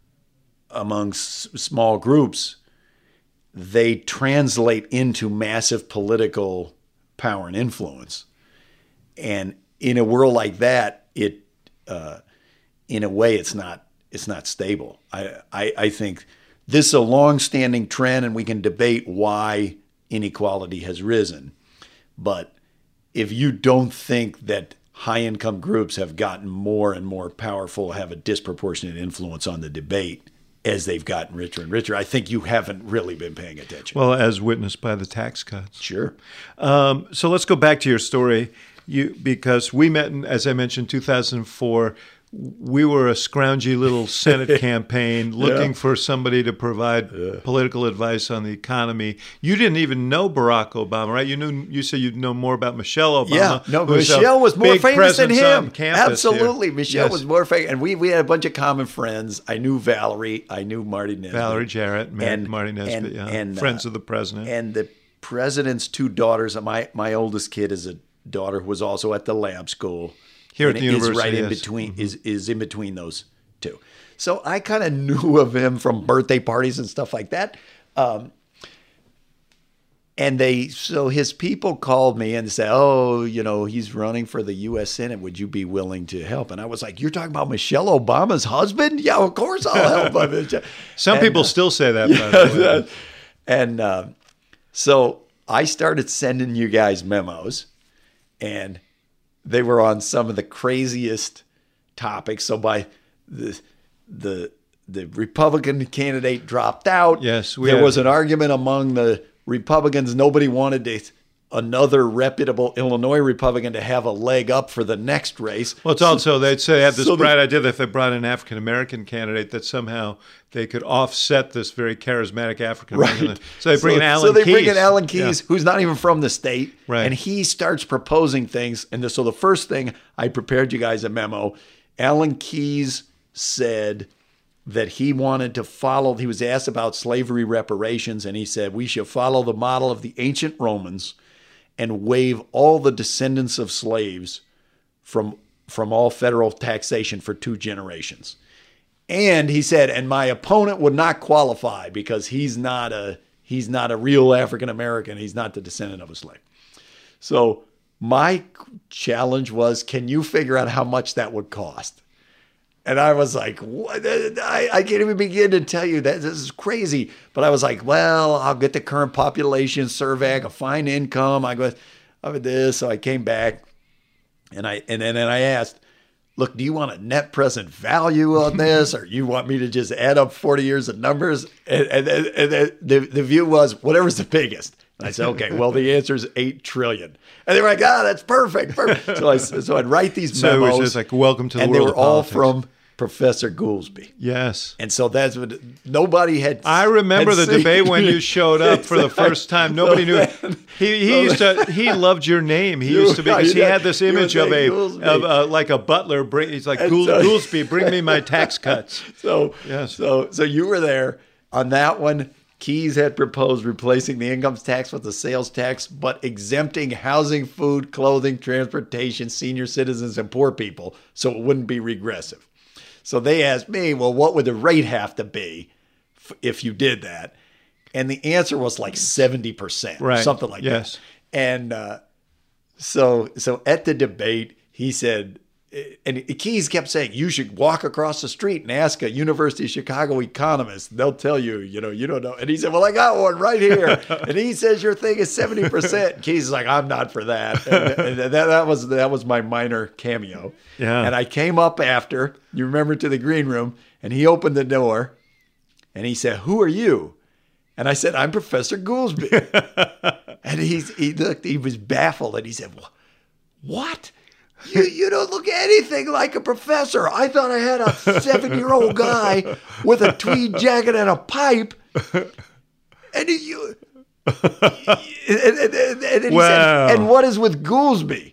amongst small groups, they translate into massive political power and influence. And in a world like that, it, uh, in a way, it's not It's not stable. I, I I think this is a long-standing trend, and we can debate why inequality has risen. But if you don't think that high-income groups have gotten more and more powerful, have a disproportionate influence on the debate as they've gotten richer and richer, I think you haven't really been paying attention. Well, as witnessed by the tax cuts. Sure. Um, so let's go back to your story, you because we met in, as I mentioned, two thousand four. We were a scroungy little Senate campaign looking yeah. for somebody to provide yeah. political advice on the economy. You didn't even know Barack Obama, right? You knew. You said you'd know more about Michelle Obama. Yeah, no, Michelle was more famous than him. Absolutely, here. Michelle yes. was more famous, and we we had a bunch of common friends. I knew Valerie. I knew Marty Nesbitt. Valerie Jarrett, and, Marty Nesbitt, and, yeah. and, friends uh, of the president. And the president's two daughters. My my oldest kid is a daughter who was also at the lab school. Here at the university, is right in yes. between mm-hmm. is is in between those two. So I kind of knew of him from birthday parties and stuff like that. Um, and they so his people called me and said, "Oh, you know, he's running for the U S Senate. Would you be willing to help?" And I was like, "You're talking about Michelle Obama's husband? Yeah, of course I'll help." Some and, people uh, still say that. Yeah, by the way. And uh, so I started sending you guys memos, and they were on some of the craziest topics. So by the the the Republican candidate dropped out. Yes, we there had, was an argument among the Republicans. Nobody wanted to, another reputable Illinois Republican to have a leg up for the next race. Well, it's also, they'd say, they had this so bright the, idea that if they brought an African-American candidate, that somehow they could offset this very charismatic African-American. Right. So they bring so, in Alan So they Keyes. bring in Alan Keyes, yeah. who's not even from the state. Right. And he starts proposing things. And the, so the first thing, I prepared you guys a memo. Alan Keyes said that he wanted to follow. He was asked about slavery reparations, and he said, we should follow the model of the ancient Romans and waive all the descendants of slaves from, from all federal taxation for two generations. And he said, and my opponent would not qualify because he's not a he's not a real African American. He's not the descendant of a slave. So my challenge was, can you figure out how much that would cost? And I was like, what? I, I can't even begin to tell you that. This is crazy. But I was like, well, I'll get the current population survey. I can find income. I go, I did this. So I came back and I and then and I asked, look, do you want a net present value on this, or you want me to just add up forty years of numbers? And, and, and the, the view was, whatever's the biggest. And I said, okay, well, the answer is eight trillion. And they were like, ah, oh, that's perfect. perfect. So, I, so I'd write these so memos. So it was just like, welcome to the and world they were of all politics. from Professor Goolsbee. Yes. And so that's what nobody had. I remember the seen. debate when you showed up for the first time. Nobody knew. He he used to. He loved your name. He used to because he had this image of a of a, like a butler. Bring, he's like Gool, so, Goolsbee, bring me my tax cuts. So yes. So so you were there on that one. Keyes had proposed replacing the income tax with the sales tax, but exempting housing, food, clothing, transportation, senior citizens, and poor people, so it wouldn't be regressive. So they asked me, well, what would the rate have to be if you did that? And the answer was like seventy percent, right. something like yes. that. And uh, so so at the debate, he said, and Keyes kept saying, you should walk across the street and ask a University of Chicago economist. They'll tell you, you know, you don't know. And he said, well, I got one right here. And he says, your thing is seventy percent. Keyes is like, I'm not for that. And, and that, that was that was my minor cameo. Yeah. And I came up after, you remember, to the green room, and he opened the door and he said, who are you? And I said, I'm Professor Goolsbee. And he's, he looked, he was baffled. And he said, well, what? You you don't look anything like a professor. I thought I had a seven-year-old guy with a tweed jacket and a pipe. And you, and, and, and, and he wow. said, and what is with Goolsbee?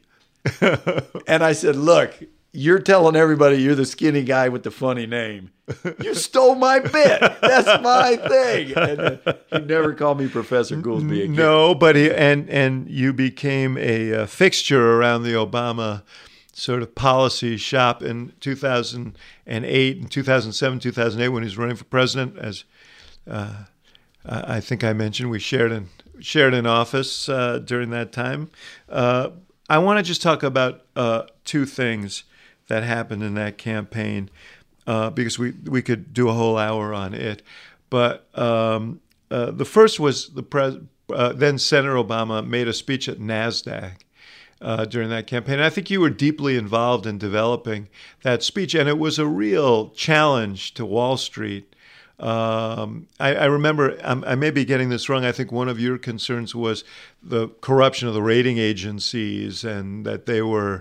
And I said, look, you're telling everybody you're the skinny guy with the funny name. You stole my bit. That's my thing. And uh, he never called me Professor Goolsbee again. No, but he, and and you became a uh, fixture around the Obama sort of policy shop in two thousand eight and two thousand seven, two thousand eight when he was running for president. As uh, I think I mentioned, we shared in shared an office uh, during that time. Uh, I want to just talk about uh, two things that happened in that campaign. Uh, because we, we could do a whole hour on it. But um, uh, the first was the pres- uh, then Senator Obama made a speech at NASDAQ uh, during that campaign. And I think you were deeply involved in developing that speech, and it was a real challenge to Wall Street. Um, I, I remember, I'm, I may be getting this wrong, I think one of your concerns was the corruption of the rating agencies and that they were,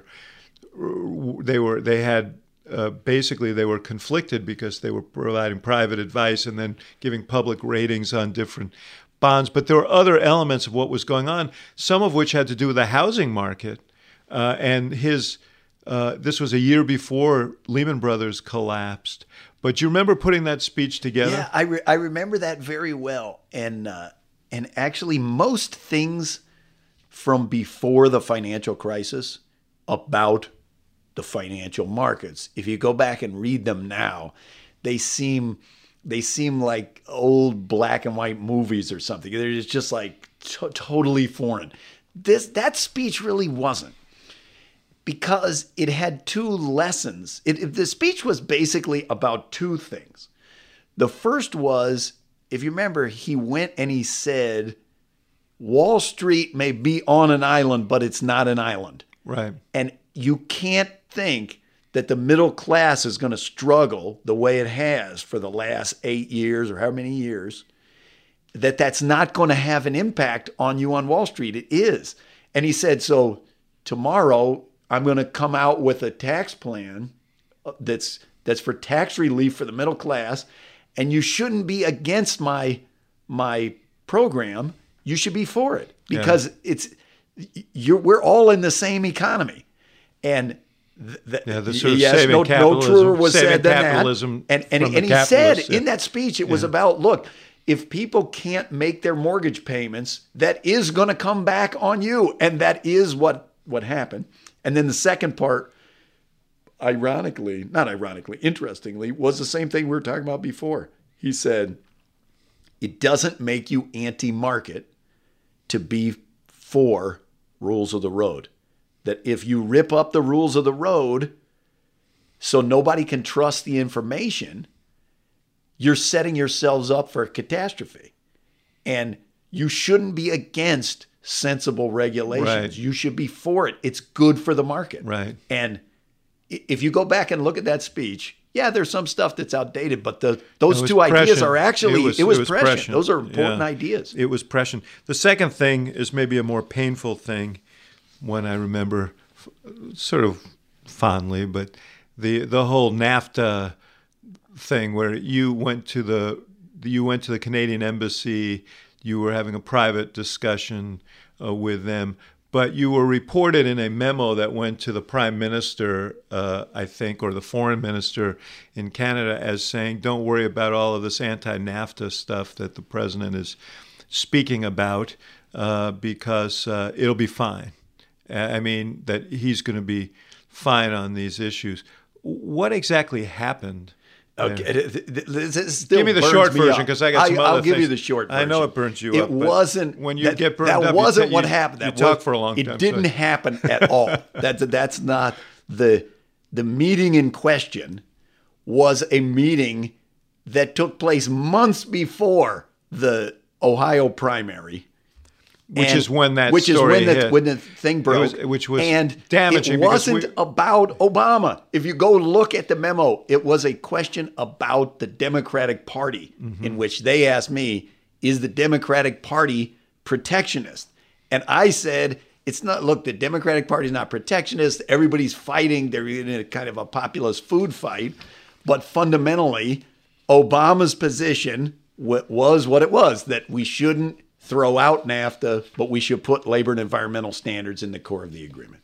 they were, they had, Uh, basically, they were conflicted because they were providing private advice and then giving public ratings on different bonds. But there were other elements of what was going on, some of which had to do with the housing market. Uh, and his uh, this was a year before Lehman Brothers collapsed. But you remember putting that speech together? Yeah, I, re- I remember that very well. And uh, and actually, most things from before the financial crisis about the financial markets, if you go back and read them now, they seem they seem like old black and white movies or something. They're just like t- totally foreign. This that speech really wasn't, because it had two lessons. It, it, the speech was basically about two things. The first was, if you remember, he went and he said, Wall Street may be on an island, but it's not an island. Right. And you can't think that the middle class is going to struggle the way it has for the last eight years or how many years, that that's not going to have an impact on you on Wall Street. It is. And he said, so tomorrow I'm going to come out with a tax plan that's that's for tax relief for the middle class, and you shouldn't be against my my program. You should be for it, because yeah. it's you're we're all in the same economy. And th- th- Yeah, the sort of yes, saving no, no capitalism- truer was saving said than that. capitalism And and, from and the he said capitalists, in yeah. that speech, it was about, look, if people can't make their mortgage payments, that is going to come back on you, and that is what what happened. And then the second part, ironically, not ironically, interestingly, was the same thing we were talking about before. He said, it doesn't make you anti-market to be for rules of the road. That if you rip up the rules of the road so nobody can trust the information, you're setting yourselves up for a catastrophe. And you shouldn't be against sensible regulations. Right. You should be for it. It's good for the market. Right. And if you go back and look at that speech, yeah, there's some stuff that's outdated, but the those two prescient. ideas are actually, It was- it was, it was prescient. prescient. Those are important Yeah. ideas. It was prescient. The second thing is maybe a more painful thing, one I remember f- sort of fondly, but the the whole NAFTA thing where you went to the you went to the Canadian embassy, you were having a private discussion uh, with them, but you were reported in a memo that went to the Prime Minister, uh, I think, or the Foreign Minister in Canada as saying, don't worry about all of this anti-NAFTA stuff that the President is speaking about uh, because uh, it'll be fine. I mean, that he's going to be fine on these issues. What exactly happened? Okay, this, this still Give me the burns short me version up. because I got some I, other I'll give things. you the short version. I know it burns you it up. but wasn't when you that, get burned that up. wasn't you, what you, happened. That you talk was, for a long it time. It didn't so. happen at all. That's that's not the the meeting in question. Was a meeting that took place months before the Ohio primary. Which And- is when that which is story when the, hit. when the thing broke, was- which was and damaging It because wasn't we- about Obama. If you go look at the memo, it was a question about the Democratic Party, Mm-hmm. in which they asked me, "Is the Democratic Party protectionist?" And I said, "It's not. Look, the Democratic Party is not protectionist. Everybody's fighting. They're in a kind of a populist food fight, but fundamentally, Obama's position w- was what it was: that we shouldn't throw out NAFTA, but we should put labor and environmental standards in the core of the agreement."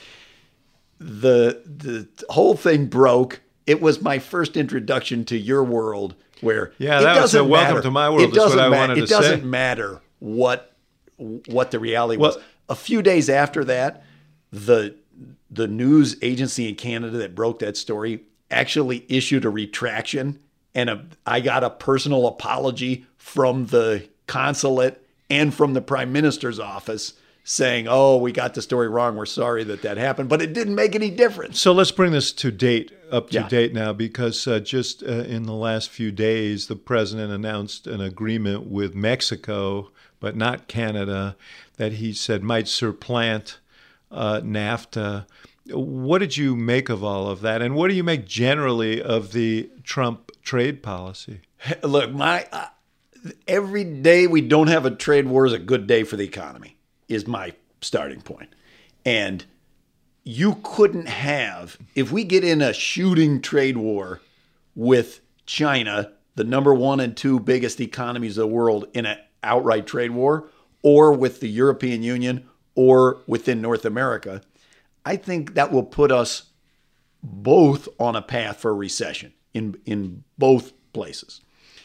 The the whole thing broke. It was my first introduction to your world, where Yeah, it that was a doesn't welcome matter. to my world, It is what doesn't I ma- wanted It to doesn't say. matter what what the reality was. Well- A few days after that, the the news agency in Canada that broke that story actually issued a retraction, and a, I got a personal apology from the consulate and from the Prime Minister's office saying, "Oh, we got the story wrong. We're sorry that that happened," but it didn't make any difference. So let's bring this to date, up to Yeah. date now, because uh, just uh, in the last few days, the president announced an agreement with Mexico, but not Canada, that he said might supplant uh, NAFTA. What did you make of all of that? And what do you make generally of the Trump trade policy? Look, my uh, every day we don't have a trade war is a good day for the economy, is my starting point. And you couldn't have, if we get in a shooting trade war with China, the number one and two biggest economies of the world, in an outright trade war, or with the European Union, or within North America, I think that will put us both on a path for a recession in, in both places.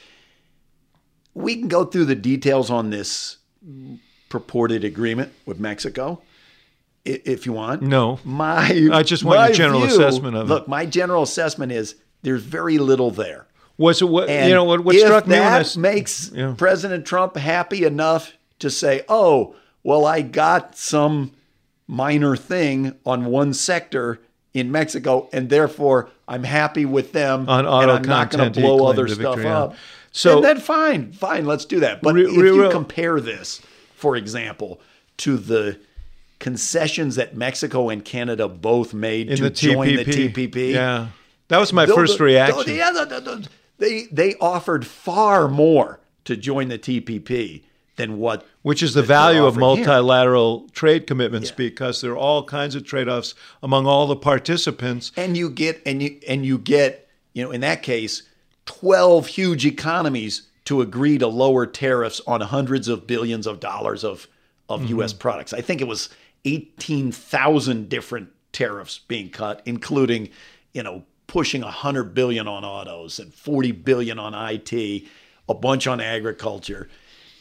We can go through the details on this purported agreement with Mexico i- if you want. No. My I just want my your general view- assessment of it. Look, my general assessment is there's very little there. Was it what And you know? What, what if struck me when I that s- makes Yeah. President Trump happy enough to say, "Oh, well, I got some minor thing on one sector in Mexico, and therefore I'm happy with them, On and auto I'm not going content, to he blow claimed other the stuff victory, yeah. up." So- So then, fine, fine, let's do that. But Re- if re- you real- compare this, for example, to the concessions that Mexico and Canada both made in to the join T P P, the T P P, yeah, that was my Those- first those- reaction. yeah, the- the- the- they they offered far more to join the T P P than what, Which is the that they're value of offering here. multilateral trade commitments, Yeah. because there are all kinds of trade-offs among all the participants. And you get and you and you get, you know, in that case, twelve huge economies to agree to lower tariffs on hundreds of billions of dollars of of U S products. I think it was eighteen thousand different tariffs being cut, including, you know, pushing one hundred billion dollars on autos and forty billion dollars on I T, a bunch on agriculture.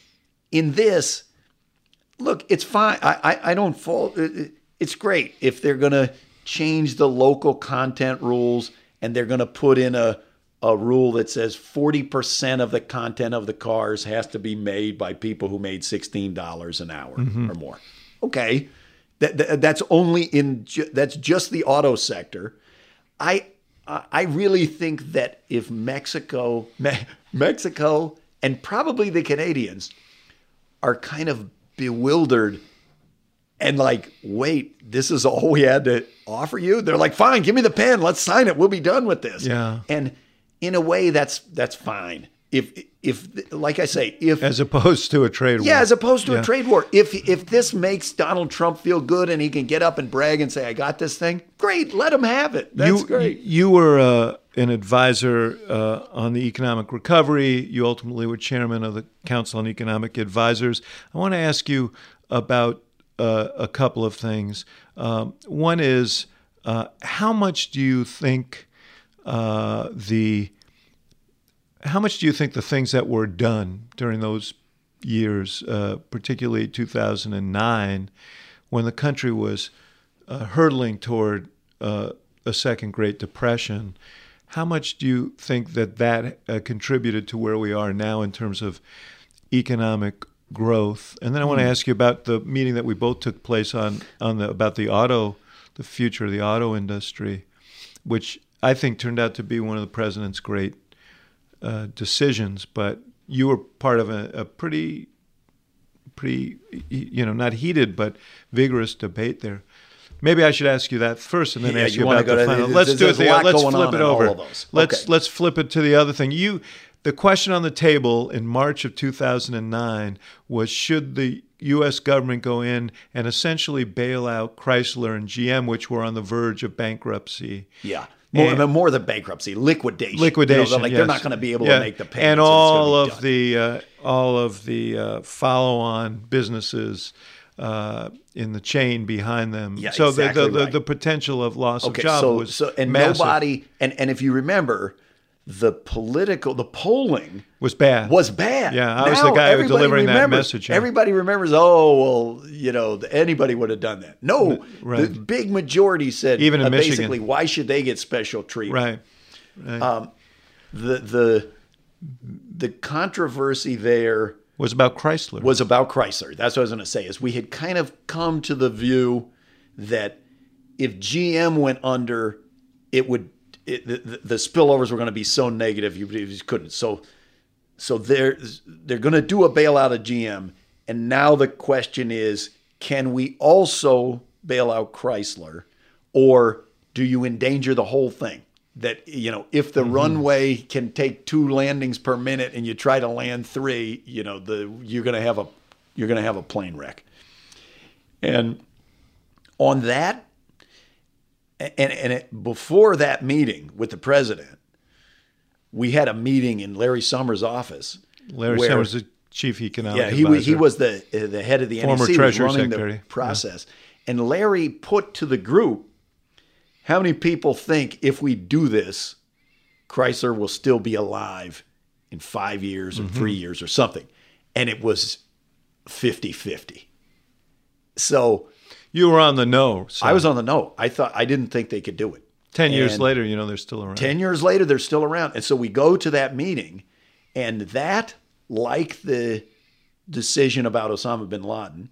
In this, look, it's fine. I, I, I don't fault. It's great if they're going to change the local content rules and they're going to put in a, a rule that says forty percent of the content of the cars has to be made by people who made sixteen dollars an hour mm-hmm. or more. Okay. That, that that's only in, ju- that's just the auto sector. I, I really think that if Mexico, Me- Mexico and probably the Canadians are kind of bewildered and like, wait, this is all we had to offer you? They're like, fine, give me the pen. Let's sign it. We'll be done with this. Yeah. And in a way, that's that's fine. If, if like I say, if... As opposed to a trade war. Yeah, as opposed to yeah. a trade war. If if this makes Donald Trump feel good and he can get up and brag and say, I got this thing, great, let him have it. That's you, great. You were uh, an advisor uh, on the economic recovery. You ultimately were chairman of the Council on Economic Advisors. I want to ask you about uh, a couple of things. Um, one is, uh, how much do you think uh, the... How much do you think the things that were done during those years, uh, particularly two thousand nine, when the country was uh, hurtling toward uh, a second Great Depression, how much do you think that that uh, contributed to where we are now in terms of economic growth? And then I want to ask you about the meeting that we both took place on on the about the auto, the future of the auto industry, which I think turned out to be one of the president's great Uh, decisions, but you were part of a, a pretty, pretty, you know, not heated but vigorous debate there. Maybe I should ask you that first, and then yeah, ask you, you about go the to, final. Let's do it. The, let's flip it over. Let's okay. let's flip it to the other thing. You, the question on the table in March of two thousand nine was: should the U S government go in and essentially bail out Chrysler and G M, which were on the verge of bankruptcy? Yeah. More, and, more than bankruptcy, liquidation. Liquidation, you know, like yes. They're not going to be able yeah. to make the payments. And all of done. the uh, all of the uh, follow-on businesses uh, in the chain behind them. Yeah, so exactly the, the, right. the the potential of loss okay, of job so, was so and massive. nobody and and if you remember, the political the polling was bad. Was bad. Yeah, I was now, the guy who was delivering that message. Yeah. Everybody remembers. Oh well, you know, anybody would have done that. No, right. the big majority said even in uh, Michigan. basically, why should they get special treatment? Right. Right. Um, the the the controversy there was about Chrysler. Was about Chrysler. That's what I was going to say. Is we had kind of come to the view that if G M went under, it would it, the, the spillovers were going to be so negative you, you just couldn't. So so they're they're going to do a bailout of G M, and now the question is, can we also bail out Chrysler, or do you endanger the whole thing? That, you know, if the mm-hmm. runway can take two landings per minute and you try to land three, you know, the you're going to have a you're going to have a plane wreck. And on that, and and it, before that meeting with the president, we had a meeting in Larry Summers' office. Larry where, Summers, the chief economic yeah, he advisor. was he was the the head of the former N E C, Treasury was running Secretary. the process, yeah. And Larry put to the group, how many people think if we do this, Chrysler will still be alive in five years or mm-hmm. three years or something? And it was fifty-fifty. So you were on the no. So. I was on the no. I thought I didn't think they could do it. Ten and years later, you know, they're still around. Ten years later, they're still around. And so we go to that meeting, and that, like the decision about Osama bin Laden,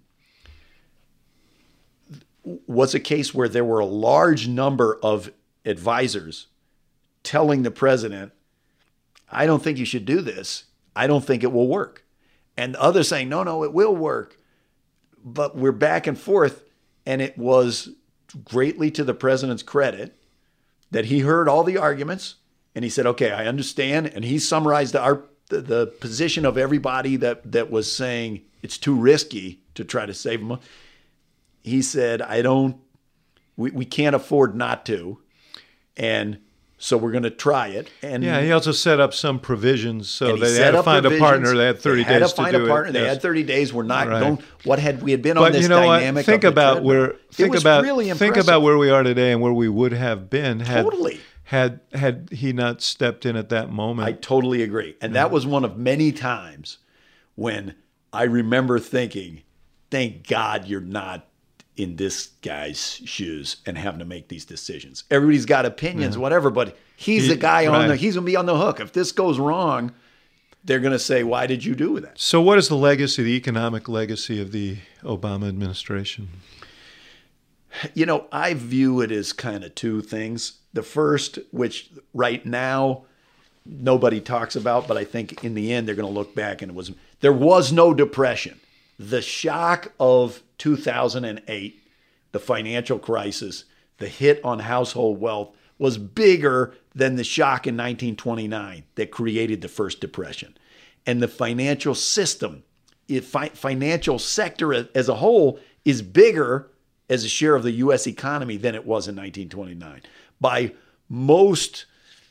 was a case where there were a large number of advisors telling the president, I don't think you should do this. I don't think it will work. And others saying, no, no, it will work. But we're back and forth. And it was greatly to the president's credit that he heard all the arguments and he said, okay, I understand. And he summarized our the, the position of everybody that, that was saying it's too risky to try to save them. He said, I don't, we, we can't afford not to. And So we're going to try it. And yeah, he also set up some provisions so and he they set had to up find a provisions. partner. They had thirty They had days to find to do a partner. it. They Yes. had thirty days. We're not. Right. Don't. What had we had been on But this you know dynamic? what? Think of the about treadmill. where. It Think was about. really think impressive. about where we are today and where we would have been had Totally. had had he not stepped in at that moment. I totally agree. And that was one of many times when I remember thinking, thank God you're not in this guy's shoes and having to make these decisions. Everybody's got opinions, Yeah. whatever, but he's He- the guy on right. the, he's going to be on the hook. If this goes wrong, they're going to say, why did you do that? So, what is the legacy, the economic legacy of the Obama administration? You know, I view it as kind of two things. The first, which right now nobody talks about, but I think in the end they're going to look back and it was there was no depression. The shock of two thousand eight, the financial crisis, the hit on household wealth was bigger than the shock in nineteen twenty-nine that created the first depression. And the financial system, if fi- financial sector as a whole is bigger as a share of the U S economy than it was in nineteen twenty-nine. By most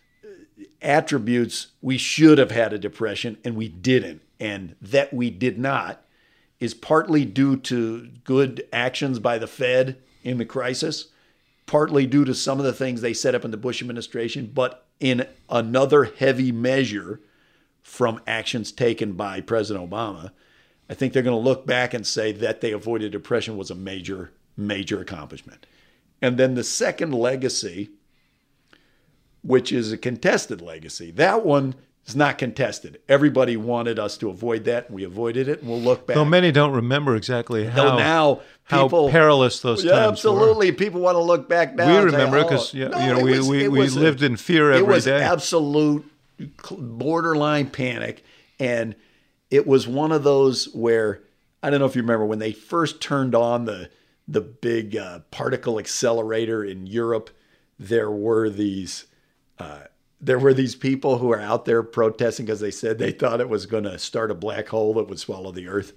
attributes, we should have had a depression and we didn't. And that we did not is partly due to good actions by the Fed in the crisis, partly due to some of the things they set up in the Bush administration, but in another heavy measure from actions taken by President Obama. I think they're going to look back and say that they avoided depression was a major, major accomplishment. And then the second legacy, which is a contested legacy, that one is not contested. Everybody wanted us to avoid that, and we avoided it, and we'll look back. Though many don't remember exactly how, Though now how people, perilous those yeah, times absolutely. People want to look back now. We and say, remember oh, because yeah, no, you know it we was- we, it we was a- lived in fear every day. It was absolute borderline panic, and it was one of those where I don't know if you remember when they first turned on the the big uh, particle accelerator in Europe. There were these uh, there were these people who were out there protesting because they said they thought it was going to start a black hole that would swallow the earth.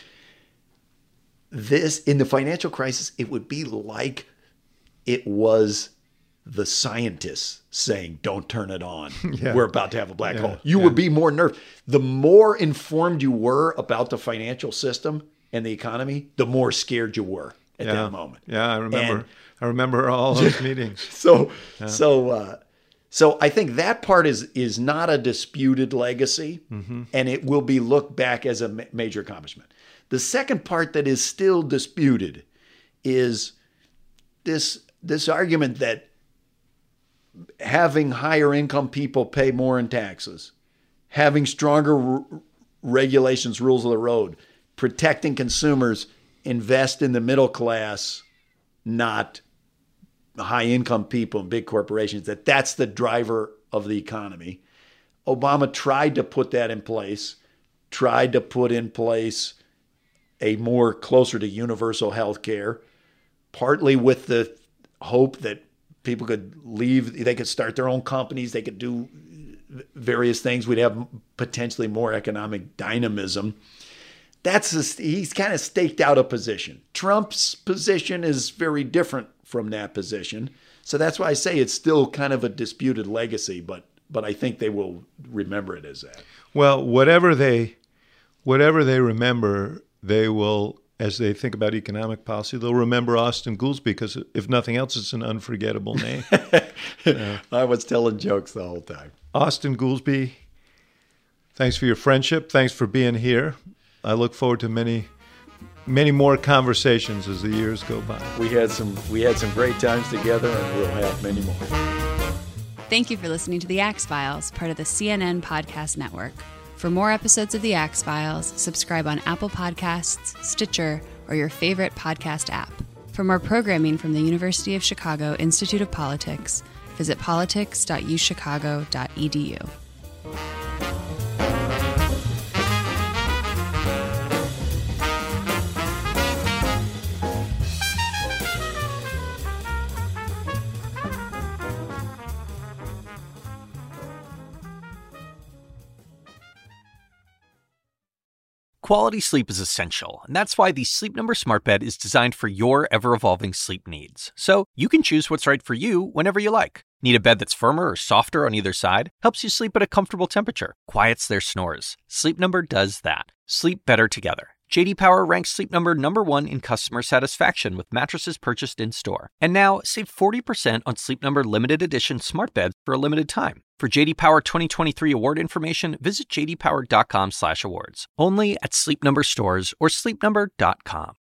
This in the financial crisis, it would be like it was the scientists saying, don't turn it on. Yeah. We're about to have a black Yeah. hole. You Yeah. would be more nervous. The more informed you were about the financial system and the economy, the more scared you were at yeah. that moment. Yeah, I remember. And- I remember all those meetings. So, so, uh, so I think that part is is not a disputed legacy, Mm-hmm. and it will be looked back as a ma- major accomplishment. The second part that is still disputed is this this argument that having higher income people pay more in taxes, having stronger r- regulations, rules of the road, protecting consumers, invest in the middle class, not high income people and big corporations, that that's the driver of the economy. Obama tried to put that in place, tried to put in place a more closer to universal health care, partly with the hope that people could leave, they could start their own companies, they could do various things. We'd have potentially more economic dynamism. That's a, he's kind of staked out a position. Trump's position is very different from that position. So that's why I say it's still kind of a disputed legacy, but but I think they will remember it as that. Well, whatever they, whatever they remember, they will, as they think about economic policy, they'll remember Austin Goolsbee because, if nothing else, it's an unforgettable name. I was telling jokes the whole time. Austin Goolsbee, thanks for your friendship. Thanks for being here. I look forward to many, many more conversations as the years go by. We had some we had some great times together, and we'll have many more. Thank you for listening to The Axe Files, part of the C N N Podcast Network. For more episodes of The Axe Files, subscribe on Apple Podcasts, Stitcher, or your favorite podcast app. For more programming from the University of Chicago Institute of Politics, visit politics dot u chicago dot e d u. Quality sleep is essential, and that's why the Sleep Number Smart Bed is designed for your ever-evolving sleep needs. So you can choose what's right for you whenever you like. Need a bed that's firmer or softer on either side? Helps you sleep at a comfortable temperature. Quiets their snores. Sleep Number does that. Sleep better together. J D Power ranks Sleep Number number one in customer satisfaction with mattresses purchased in-store. And now, save forty percent on Sleep Number limited edition smart beds for a limited time. For J D Power twenty twenty-three award information, visit j d power dot com slash awards. Only at Sleep Number stores or sleep number dot com.